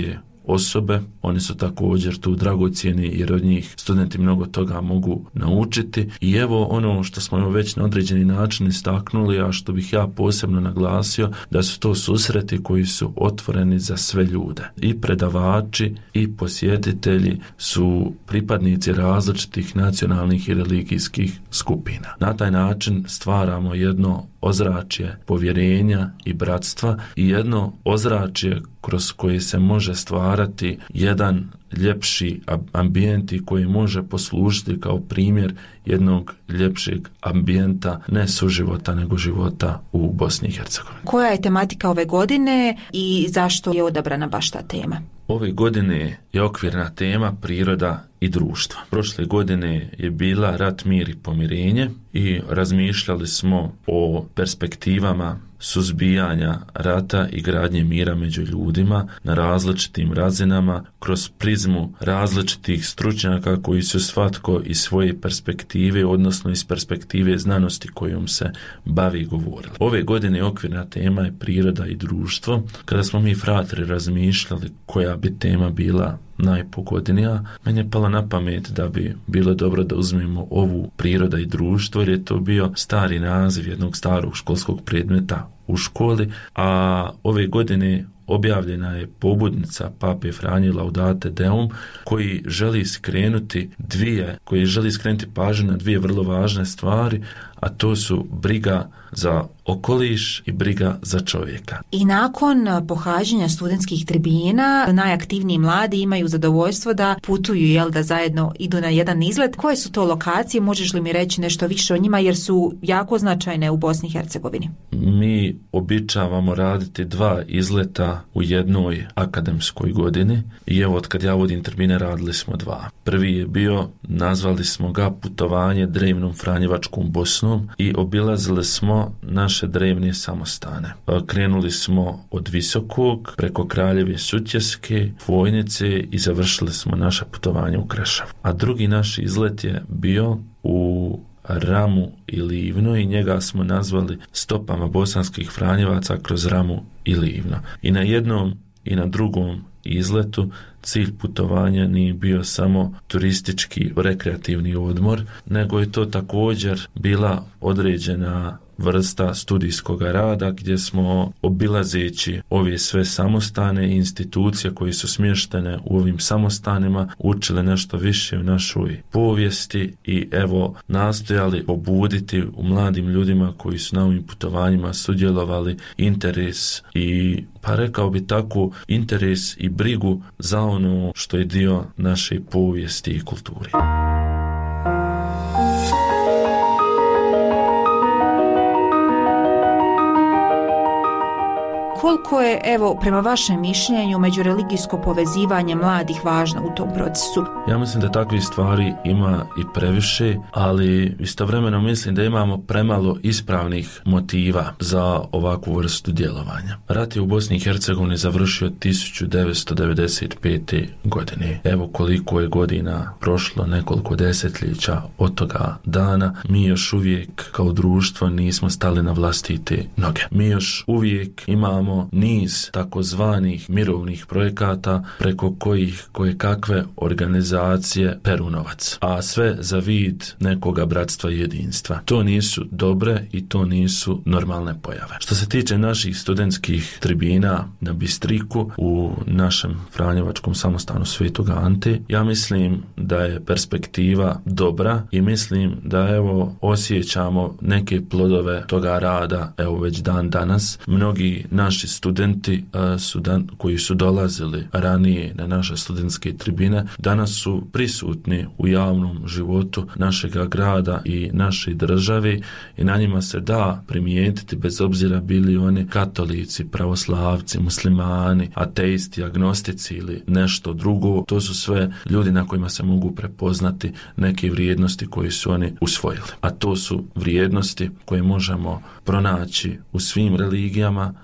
osobe, oni su također tu dragocjeni jer od njih studenti mnogo toga mogu naučiti. I evo ono što smo već na određeni način istaknuli, a što bih ja posebno naglasio, da su to susreti koji su otvoreni za sve ljude. I predavači i posjetitelji su pripadnici različitih nacionalnih i religijskih skupina. Na taj način stvaramo jedno ozračje povjerenja i bratstva i jedno ozračje kroz koje se može stvarati jedan ljepši ambijent i koji može poslužiti kao primjer jednog ljepšeg ambijenta, ne suživota nego života u Bosni i Hercegovini. Koja je tematika ove godine i zašto je odabrana baš ta tema? Ove godine je okvirna tema priroda i društva. Prošle godine je bila rat, mir i pomirenje i razmišljali smo o perspektivama suzbijanja rata i gradnje mira među ljudima na različitim razinama kroz prizmu različitih stručnjaka koji su svatko iz svoje perspektive, odnosno iz perspektive znanosti kojom se bavi i govorili. Ove godine okvirna tema je priroda i društvo. Kada smo mi fratri razmišljali koja bi tema bila najpogodnija, meni je palo na pamet da bi bilo dobro da uzmemo ovu priroda i društvo, jer je to bio stari naziv jednog starog školskog predmeta u školi, a ove godine objavljena je pobudnica Pape Franje Laudate Deum koji želi skrenuti dvije, koji želi skrenuti pažnju na dvije vrlo važne stvari, a to su briga za okoliš i briga za čovjeka. I nakon pohađanja studentskih tribina, najaktivniji mladi imaju zadovoljstvo da putuju, jel, da zajedno idu na jedan izlet. Koje su to lokacije? Možeš li mi reći nešto više o njima, jer su jako značajne u Bosni i Hercegovini? Mi običavamo raditi dva izleta u jednoj akademskoj godini i evo od kad ja vodim tribine radili smo dva. Prvi je bio, nazvali smo ga putovanje drevnom Franjevačkom Bosnom i obilazili smo naše drevne samostane. Krenuli smo od Visokog preko Kraljeve Sutjeske, Vojnice i završili smo naše putovanje u Krešev. A drugi naš izlet je bio u Ramu i Livno i njega smo nazvali stopama bosanskih Franjevaca kroz Ramu i Livno. I na jednom i na drugom izletu cilj putovanja nije bio samo turistički rekreativni odmor, nego je to također bila određena vrsta studijskog rada gdje smo obilazeći ove sve samostane i institucije koje su smještene u ovim samostanima učili nešto više u našoj povijesti i evo nastojali pobuditi u mladim ljudima koji su na ovim putovanjima sudjelovali interes i, pa rekao bi tako, interes i brigu za ono što je dio naše povijesti i kulturi. Koliko je, evo, prema vašem mišljenju, međureligijsko povezivanje mladih važno u tom procesu? Ja mislim da takvih stvari ima i previše, ali istovremeno mislim da imamo premalo ispravnih motiva za ovakvu vrstu djelovanja. Rat je u Bosni i Hercegovini završio tisuću devetsto devedeset pete. godine. Evo koliko je godina prošlo, nekoliko desetljeća od toga dana, mi još uvijek kao društvo nismo stali na vlastite noge. Mi još uvijek imamo niz takozvanih mirovnih projekata preko kojih koje kakve organizacije peru novac, a sve za vid nekoga bratstva i jedinstva. To nisu dobre i to nisu normalne pojave. Što se tiče naših studentskih tribina na Bistriku u našem Franjevačkom samostanu Svetog Ante, ja mislim da je perspektiva dobra i mislim da evo osjećamo neke plodove toga rada evo već dan danas. Mnogi naši studenti uh, su dan, koji su dolazili ranije na naše studentske tribine danas su prisutni u javnom životu našega grada i naše države i na njima se da primijetiti bez obzira bili oni katolici, pravoslavci, muslimani, ateisti, agnostici ili nešto drugo. To su sve ljudi na kojima se mogu prepoznati neke vrijednosti koje su oni usvojili. A to su vrijednosti koje možemo pronaći u svim religijama, vrijednosti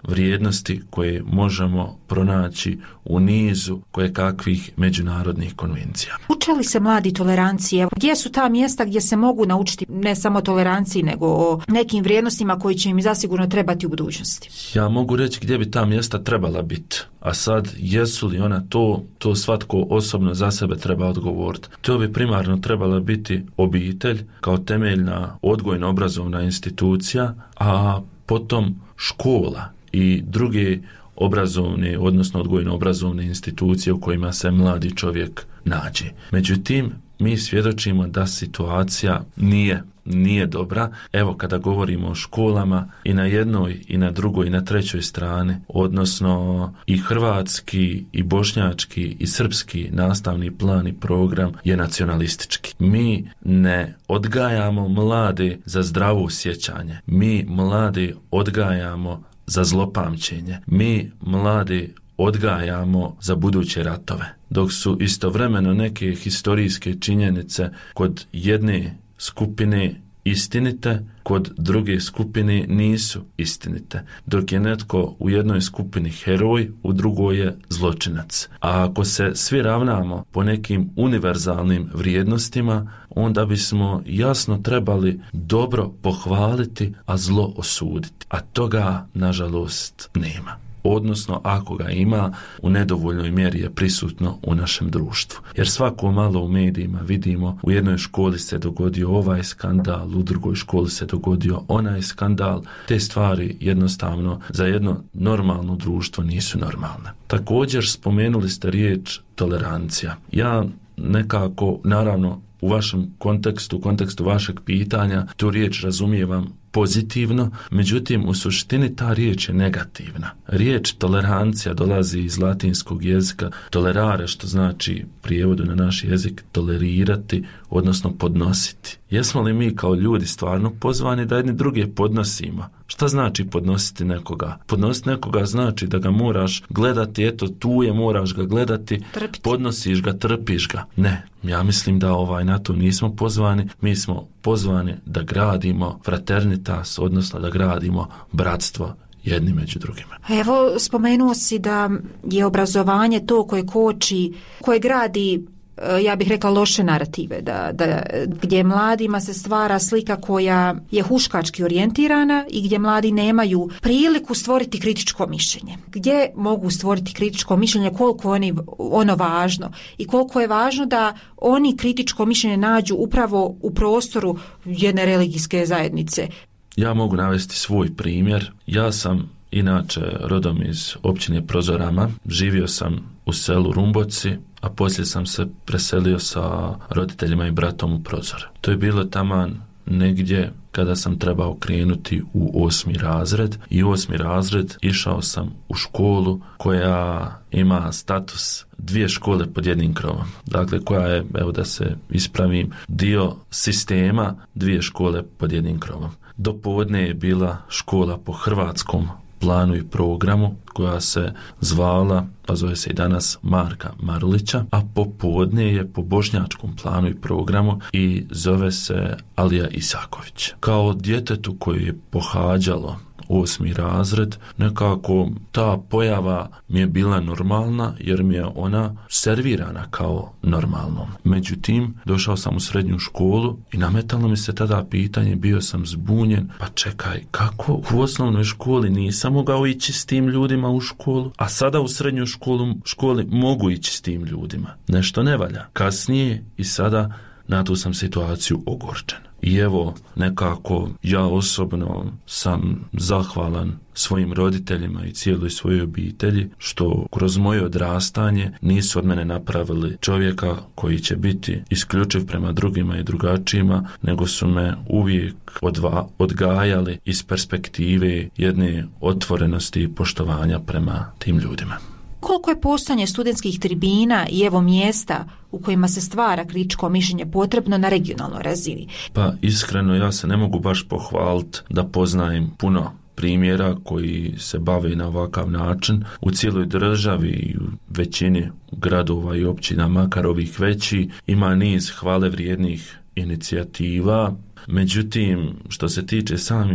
vrijednosti koje možemo pronaći u nizu kojekakvih međunarodnih konvencija. Uče li se mladi tolerancije? Gdje su ta mjesta gdje se mogu naučiti ne samo toleranciji, nego o nekim vrijednostima koji će im zasigurno trebati u budućnosti? Ja mogu reći gdje bi ta mjesta trebala biti. A sad, jesu li ona to, to svatko osobno za sebe treba odgovoriti. To bi primarno trebala biti obitelj kao temeljna odgojno-obrazovna institucija, a potom škola i druge obrazovne, odnosno odgojno-obrazovne institucije u kojima se mladi čovjek nađe. Međutim, mi svjedočimo da situacija nije nije dobra. Evo, kada govorimo o školama, i na jednoj i na drugoj i na trećoj strani, odnosno i hrvatski i bošnjački i srpski nastavni plan i program je nacionalistički. Mi ne odgajamo mlade za zdravo sjećanje. Mi mlade odgajamo za zlopamćenje. Mi mlade odgajamo za buduće ratove. Dok su istovremeno neke historijske činjenice kod jedne skupine istinite, kod druge skupine nisu istinite. Dok je netko u jednoj skupini heroj, u drugoj je zločinac. A ako se svi ravnamo po nekim univerzalnim vrijednostima, onda bismo jasno trebali dobro pohvaliti, a zlo osuditi. A toga, nažalost, nema. Odnosno, ako ga ima, u nedovoljnoj mjeri je prisutno u našem društvu. Jer svako malo u medijima vidimo, u jednoj školi se dogodio ovaj skandal, u drugoj školi se dogodio onaj skandal. Te stvari jednostavno za jedno normalno društvo nisu normalne. Također spomenuli ste riječ tolerancija. Ja nekako, naravno, u vašem kontekstu, u kontekstu vašeg pitanja, tu riječ razumijevam pozitivno, međutim u suštini ta riječ je negativna. Riječ tolerancija dolazi iz latinskog jezika tolerare, što znači prijevodu na naš jezik tolerirati, odnosno podnositi. Jesmo li mi kao ljudi stvarno pozvani da jedni druge podnosimo? Šta znači podnositi nekoga? Podnositi nekoga znači da ga moraš gledati, eto tu je, moraš ga gledati, Trpiti. podnosiš ga, trpiš ga. Ne, ja mislim da ovaj na to nismo pozvani, mi smo pozvani da gradimo fraternitas, odnosno da gradimo bratstvo jedni među drugima. Evo, spomenuo si da je obrazovanje to koje koči, koje gradi, ja bih rekla, loše narative, da, da, gdje mladima se stvara slika koja je huškački orijentirana i gdje mladi nemaju priliku stvoriti kritičko mišljenje. Gdje mogu stvoriti kritičko mišljenje, koliko oni, ono važno i koliko je važno da oni kritičko mišljenje nađu upravo u prostoru jedne religijske zajednice. Ja mogu navesti svoj primjer. Ja sam inače rodom iz općine Prozorama, živio sam u selu Rumboci, a poslije sam se preselio sa roditeljima i bratom u Prozor. To je bilo taman negdje kada sam trebao krenuti u osmi razred i u osmi razred išao sam u školu koja ima status dvije škole pod jednim krovom. Dakle, koja je, evo da se ispravim, dio sistema dvije škole pod jednim krovom. Do podne je bila škola po hrvatskom planu i programu koja se zvala, pa zove se i danas Marka Marulića, a popodne je po bošnjačkom planu i programu i zove se Alija Isaković. Kao djetetu koje je pohađalo osmi razred, nekako ta pojava mi je bila normalna jer mi je ona servirana kao normalnom. Međutim, došao sam u srednju školu i nametalo mi se tada pitanje, bio sam zbunjen, pa čekaj, kako u osnovnoj školi nisam mogao ići s tim ljudima u školu, a sada u srednju školu, školi mogu ići s tim ljudima. Nešto ne valja. Kasnije i sada na tu sam situaciju ogorčen. I evo, nekako ja osobno sam zahvalan svojim roditeljima i cijeloj svojoj obitelji što kroz moje odrastanje nisu od mene napravili čovjeka koji će biti isključiv prema drugima i drugačijima, nego su me uvijek odva, odgajali iz perspektive jedne otvorenosti i poštovanja prema tim ljudima. Koliko je postojanje studentskih tribina i evo mjesta u kojima se stvara kritičko mišljenje potrebno na regionalnoj razini? Pa iskreno ja se ne mogu baš pohvaliti da poznajem puno primjera koji se bave na ovakav način. U cijeloj državi i u većini gradova i općina, makar ovih veći, ima niz hvale vrijednih inicijativa. Međutim, što se tiče samih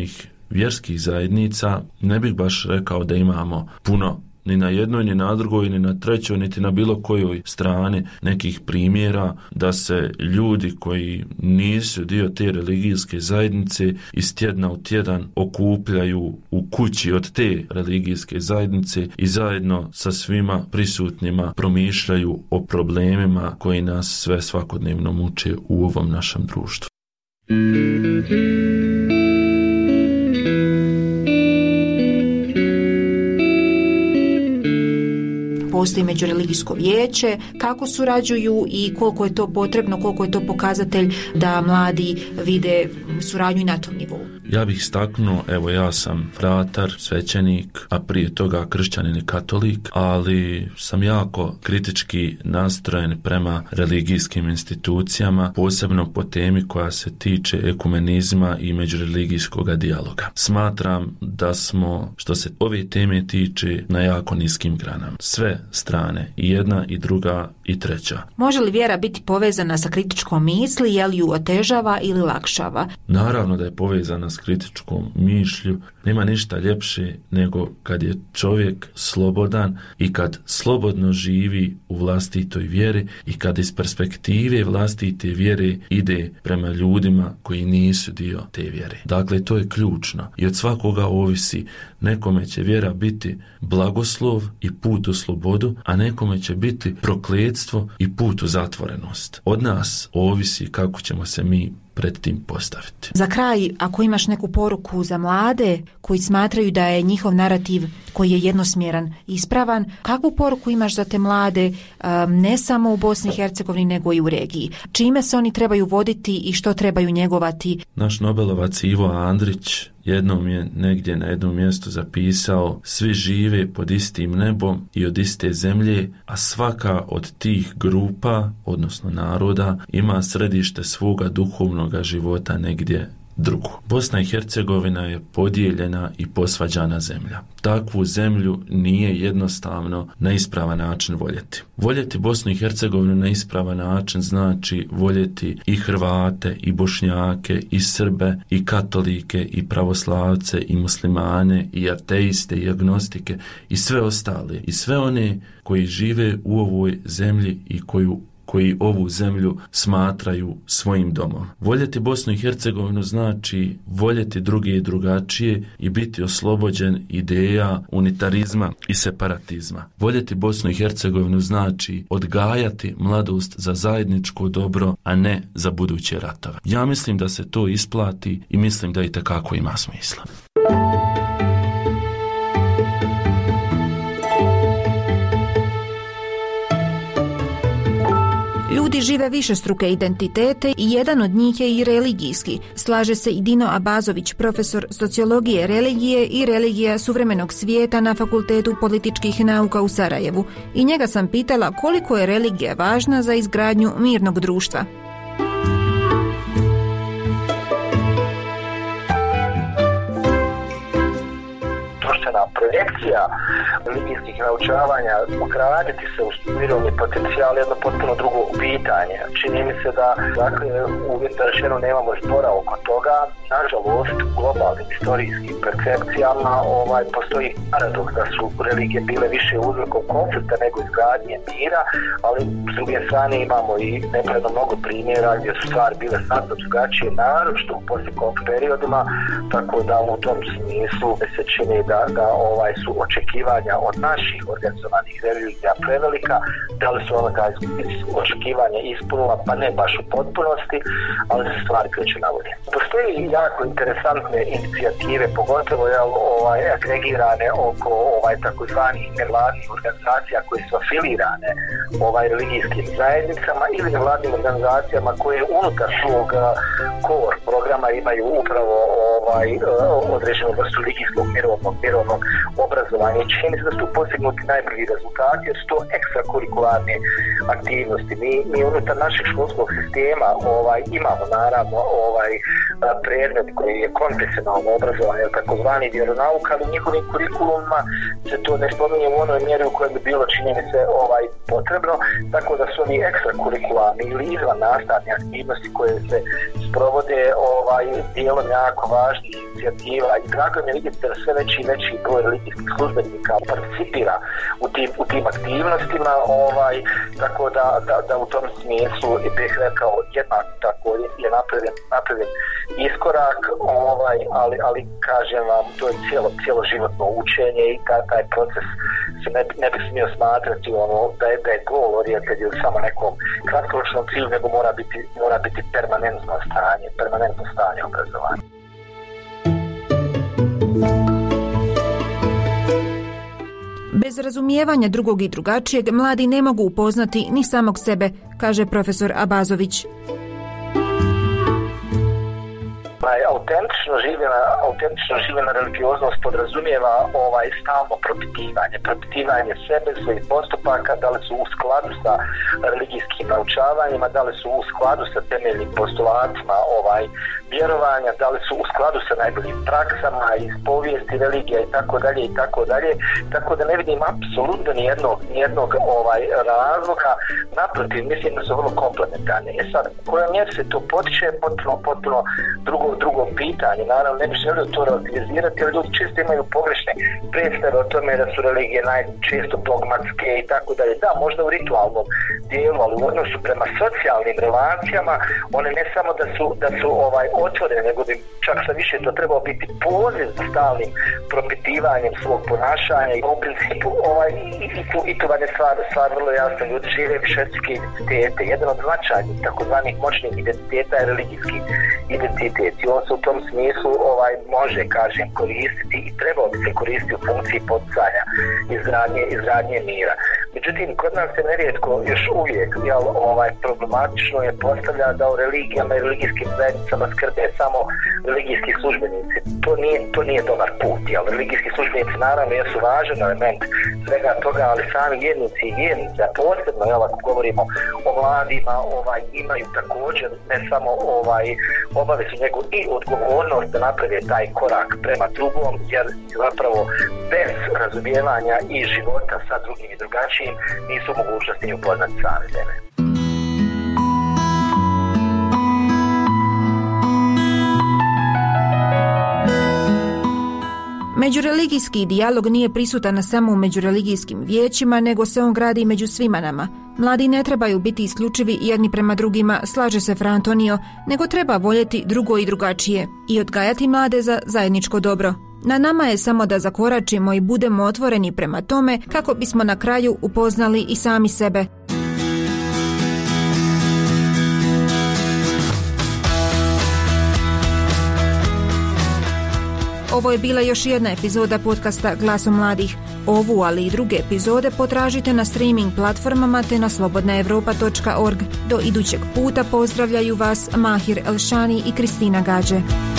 vjerskih zajednica ne bih baš rekao da imamo puno ni na jednoj, ni na drugoj, ni na trećoj, niti na bilo kojoj strani nekih primjera da se ljudi koji nisu dio te religijske zajednice iz tjedna u tjedan okupljaju u kući od te religijske zajednice i zajedno sa svima prisutnima promišljaju o problemima koji nas sve svakodnevno muče u ovom našem društvu. Postoji međureligijsko vijeće, kako surađuju i koliko je to potrebno, koliko je to pokazatelj da mladi vide suradnju i na tom nivou. Ja bih istaknuo, evo ja sam fratar, svećenik, a prije toga kršćanin i katolik, ali sam jako kritički nastrojen prema religijskim institucijama, posebno po temi koja se tiče ekumenizma i međureligijskog dijaloga. Smatram da smo, što se ove teme tiče, na jako niskim granama. Sve strane, i jedna i druga i treća. Može li vjera biti povezana sa kritičkom misli, je li ju otežava ili lakšava? Naravno da je povezana s kritičkom mišlju. Nema ništa ljepše nego kad je čovjek slobodan i kad slobodno živi u vlastitoj vjeri i kad iz perspektive vlastite vjere ide prema ljudima koji nisu dio te vjere. Dakle, to je ključno i od svakoga ovisi. Nekome će vjera biti blagoslov i put u slobodu, a nekome će biti prokletstvo i put u zatvorenost. Od nas ovisi kako ćemo se mi pred tim postaviti. Za kraj, ako imaš neku poruku za mlade koji smatraju da je njihov narativ koji je jednosmjeran ispravan, kakvu poruku imaš za te mlade, ne samo u Bosni i Hercegovini nego i u regiji? Čime se oni trebaju voditi i što trebaju njegovati? Naš Nobelovac Ivo Andrić jednom je negdje na jednom mjestu zapisao: svi žive pod istim nebom i od iste zemlje, a svaka od tih grupa, odnosno naroda, ima središte svoga duhovnoga života negdje drugo. Bosna i Hercegovina je podijeljena i posvađana zemlja. Takvu zemlju nije jednostavno na ispravan način voljeti. Voljeti Bosnu i Hercegovinu na ispravan način znači voljeti i Hrvate, i Bošnjake, i Srbe, i katolike, i pravoslavce, i muslimane, i ateiste, i agnostike, i sve ostale, i sve one koji žive u ovoj zemlji i koju koji ovu zemlju smatraju svojim domom. Voljeti Bosnu i Hercegovinu znači voljeti druge i drugačije i biti oslobođen ideja unitarizma i separatizma. Voljeti Bosnu i Hercegovinu znači odgajati mladost za zajedničko dobro, a ne za buduće ratove. Ja mislim da se to isplati i mislim da i tekako ima smisla. Ljudi žive višestruke identitete i jedan od njih je i religijski. Slaže se i Dino Abazović, profesor sociologije religije i religija suvremenog svijeta na Fakultetu političkih nauka u Sarajevu. I njega sam pitala koliko je religija važna za izgradnju mirnog društva. Projekcija religijskih naučavanja ugraditi se u mirovni potencijal je jedno potpuno drugo pitanje. Čini mi se da, dakle, uvjetno rečeno nemamo zbora oko toga. Nažalost, u globalnim istorijskim percepcijama ovaj, postoji paradoks da su religije bile više uzrokom konflikta nego izgradnje mira, ali s druge strane imamo i nepravno mnogo primjera gdje su stvari bile sasvim drugačije, naročito u posljekonfliktnim periodima, tako da u tom smislu se čini da, da ovaj su očekivanja od naših organizovanih religija prevelika, da li su ona ta očekivanja ispunila, pa ne baš u potpunosti, ali se stvari kreću na bolje. Postoji jako interesantne inicijative, pogotovo jel, ovaj, agregirane oko ovaj, takozvanih nevladnih organizacija koje su afilirane ovaj, religijskim zajednicama ili nevladnim organizacijama koje unutar svog core programa imaju upravo ovaj, određenu vrstu religijskog mirovnog, mirovnog formalnom obrazovanju. Čini se da su postignuti najbolji rezultati jer su to ekstrakurikularne aktivnosti. Mi, mi unutar našeg školskog sistema ovaj, imamo naravno ovaj predmet koji je konfesionalno obrazovanje, takozvani vjeronauk, ali u njihovim kurikulumima se to ne spominje u onoj mjeri u kojoj bi bilo, čini mi se, ovaj, potrebno, tako da su oni ekstrakurikularni ili izvan nastavne aktivnosti koje se sprovode ovaj, dijelom jako važnih inicijativa i drago mi je vidjeti da sve veći i veći broj religijskih službenika participira u tim, u tim aktivnostima, ovaj, tako da, da, da u tom smislu bih rekao jednako tako je napravljen, napravljen iskorak, ovaj, ali, ali kažem vam, to je cijelo, cijelo životno učenje i taj, taj proces se ne, ne bi smio smatrati ono, da je, da je goal orijented ili samo nekom kratkoročnom cilju, nego mora biti, mora biti permanentno stanje, permanentno stanje obrazovanja. Bez razumijevanja drugog i drugačijeg mladi ne mogu upoznati ni samog sebe, kaže profesor Abazović. Autentično živjena, autentično živjena religioznost podrazumijeva ovaj stalno propitivanje, propitivanje sebe, svojih postupaka, da li su u skladu sa religijskim naučavanjima, da li su u skladu sa temeljnim postulatima ovaj vjerovanja, da li su u skladu sa najboljim praksama iz povijesti religija i tako dalje i tako dalje. Tako da ne vidim apsolutno ni jednog, ni jednog ovaj razloga, naprotiv, mislim da su vrlo komplementarne. E sad, koja mjera se to potiče, potpuno, potpuno drugo drugo pitanje. Naravno, ne bih želio to relativizirati, ali ljudi često imaju pogrešne predstave o tome da su religije najčesto dogmatske i tako dalje. Da, možda u ritualnom dijelu, ali u odnosu prema socijalnim relacijama, one ne samo da su, da su ovaj, otvorene, nego bi čak sa više to trebalo biti poziv za stalnim propitivanjem svog ponašanja i u principu ovaj, i, i, tu, i tu vam je stvar, stvar vrlo jasno. Ljudi žive višetske identitete. Jedan od značajnih takozvanih moćnih identiteta je religijski identitet. I on se u tom smislu ovaj, može, kažem, koristiti i trebao bi se koristiti u funkciji poticanja izgradnje, izgradnje mira. Međutim, kod nas se nerijetko još uvijek jel, ovaj, problematično je postavlja da u religijama i religijskim zajednicama skrbe samo religijski službenici. To nije, to nije dobar put. Jel? Religijski službenici naravno jesu važan element svega toga, ali sami vjernici i vjernice, posebno jel, ako govorimo o mladima, ovaj, imaju također ne samo ovaj, obavezu nego i odgovornost da naprave taj korak prema drugom, jer zapravo bez razumijevanja i života sa drugim i drugačijim nisu mogućnosti ni upoznati sami sebe. Međureligijski dijalog nije prisutan samo u međureligijskim vijećima, nego se on gradi među svima nama. Mladi ne trebaju biti isključivi jedni prema drugima, slaže se Fra Antonio, nego treba voljeti drugo i drugačije i odgajati mlade za zajedničko dobro. Na nama je samo da zakoračimo i budemo otvoreni prema tome kako bismo na kraju upoznali i sami sebe. Ovo je bila još jedna epizoda podcasta Glasom mladih. Ovu, ali i druge epizode potražite na streaming platformama te na slobodna europa točka org. Do idućeg puta pozdravljaju vas Mahir Elšani i Kristina Gađe.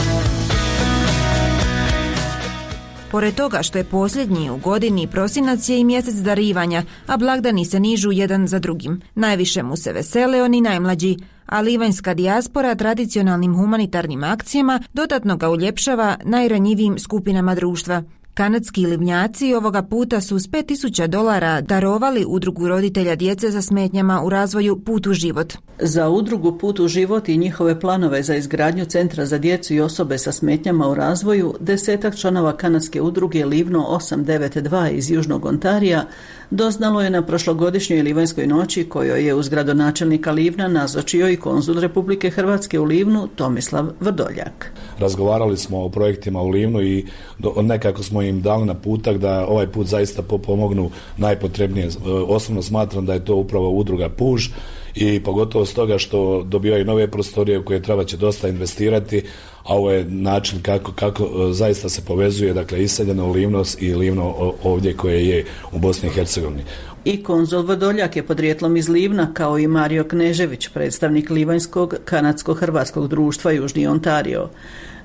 Pored toga što je posljednji u godini, prosinac je i mjesec darivanja, a blagdani se nižu jedan za drugim. Najviše mu se vesele oni najmlađi, a livanjska dijaspora tradicionalnim humanitarnim akcijama dodatno ga uljepšava najranjivijim skupinama društva. Kanadski livnjaci ovoga puta su s pet tisuća dolara darovali udrugu roditelja djece sa smetnjama u razvoju Put u život. Za udrugu Put u život i njihove planove za izgradnju centra za djecu i osobe sa smetnjama u razvoju, desetak članova kanadske udruge Livno osam devet dva iz Južnog Ontarija doznalo je na prošlogodišnjoj Livanjskoj noći, kojoj je uz gradonačelnika Livna nazočio i konzul Republike Hrvatske u Livnu Tomislav Vrdoljak. Razgovarali smo o projektima u Livnu i do, nekako smo im dali naputak da ovaj put zaista pomognu najpotrebnije. Osobno smatram da je to upravo udruga Puž i pogotovo stoga što dobivaju nove prostorije u koje treba će dosta investirati, a ovo je način kako, kako zaista se povezuje, dakle, iseljeno Livno i Livno ovdje koje je u Bosni i Hercegovini. I konzul Vrdoljak je podrijetlom iz Livna, kao i Mario Knežević, predstavnik Livanjskog kanadsko-hrvatskog društva Južni Ontario.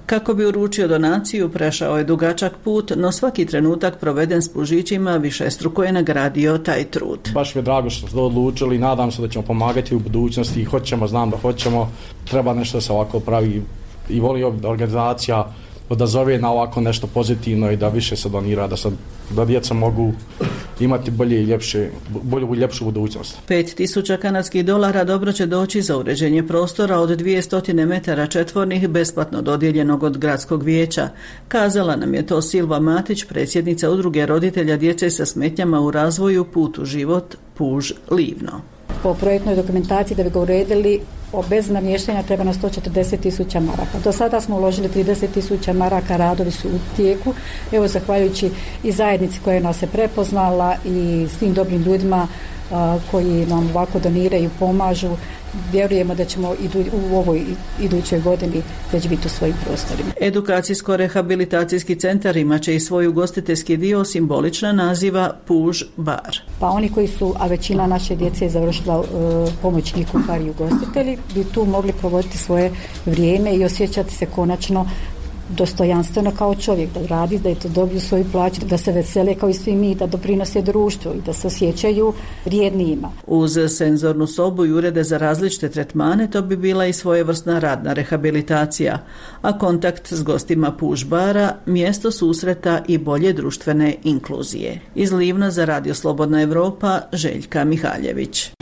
Kako bi uručio donaciju, prešao je dugačak put, no svaki trenutak proveden s pužićima višestruko je nagradio taj trud. Baš mi je drago što smo odlučili, nadam se da ćemo pomagati u budućnosti i hoćemo, znam da hoćemo, treba nešto da se ovako pravi i volio da organizacija odazove na ovako nešto pozitivno i da više se donira, da, sam, da djeca mogu imati bolje i ljepše, bolju i ljepšu budućnost. Pet tisuća kanadskih dolara dobro će doći za uređenje prostora od dvjesto metara četvornih besplatno dodijeljenog od gradskog vijeća. Kazala nam je to Silva Matić, predsjednica udruge roditelja djece sa smetnjama u razvoju Put u život Puž Livno. Po projektnoj dokumentaciji da bi ga uredili bez namještanja treba na sto četrdeset tisuća maraka. Do sada smo uložili trideset tisuća maraka, radovi su u tijeku. Evo, zahvaljujući i zajednici koja nas je prepoznala i svim dobrim ljudima a, koji nam ovako doniraju, pomažu, vjerujemo da ćemo idu, u ovoj idućoj godini već biti u svojim prostorima. Edukacijsko-rehabilitacijski centar imat će i svoj ugostiteljski dio, simbolična naziva Puž bar. Pa oni koji su, a većina naše djece je završila uh, pomoćni kuhari i ugostitelji, bi tu mogli provoditi svoje vrijeme i osjećati se konačno dostojanstveno kao čovjek, da radi, da je to dobiju svoju plaću, da se vesele kao i svi mi, da doprinose društvu i da se osjećaju vrijednijima. Uz senzornu sobu i urede za različite tretmane, to bi bila i svojevrsna radna rehabilitacija, a kontakt s gostima Puž bara mjesto susreta i bolje društvene inkluzije. Iz Livna za Radio Slobodna Evropa, Željka Mihaljević.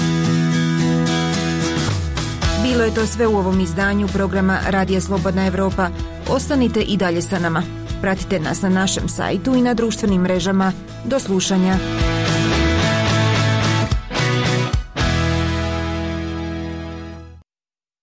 Bilo je to sve u ovom izdanju programa Radija Slobodna Evropa. Ostanite i dalje sa nama. Pratite nas na našem sajtu i na društvenim mrežama. Do slušanja.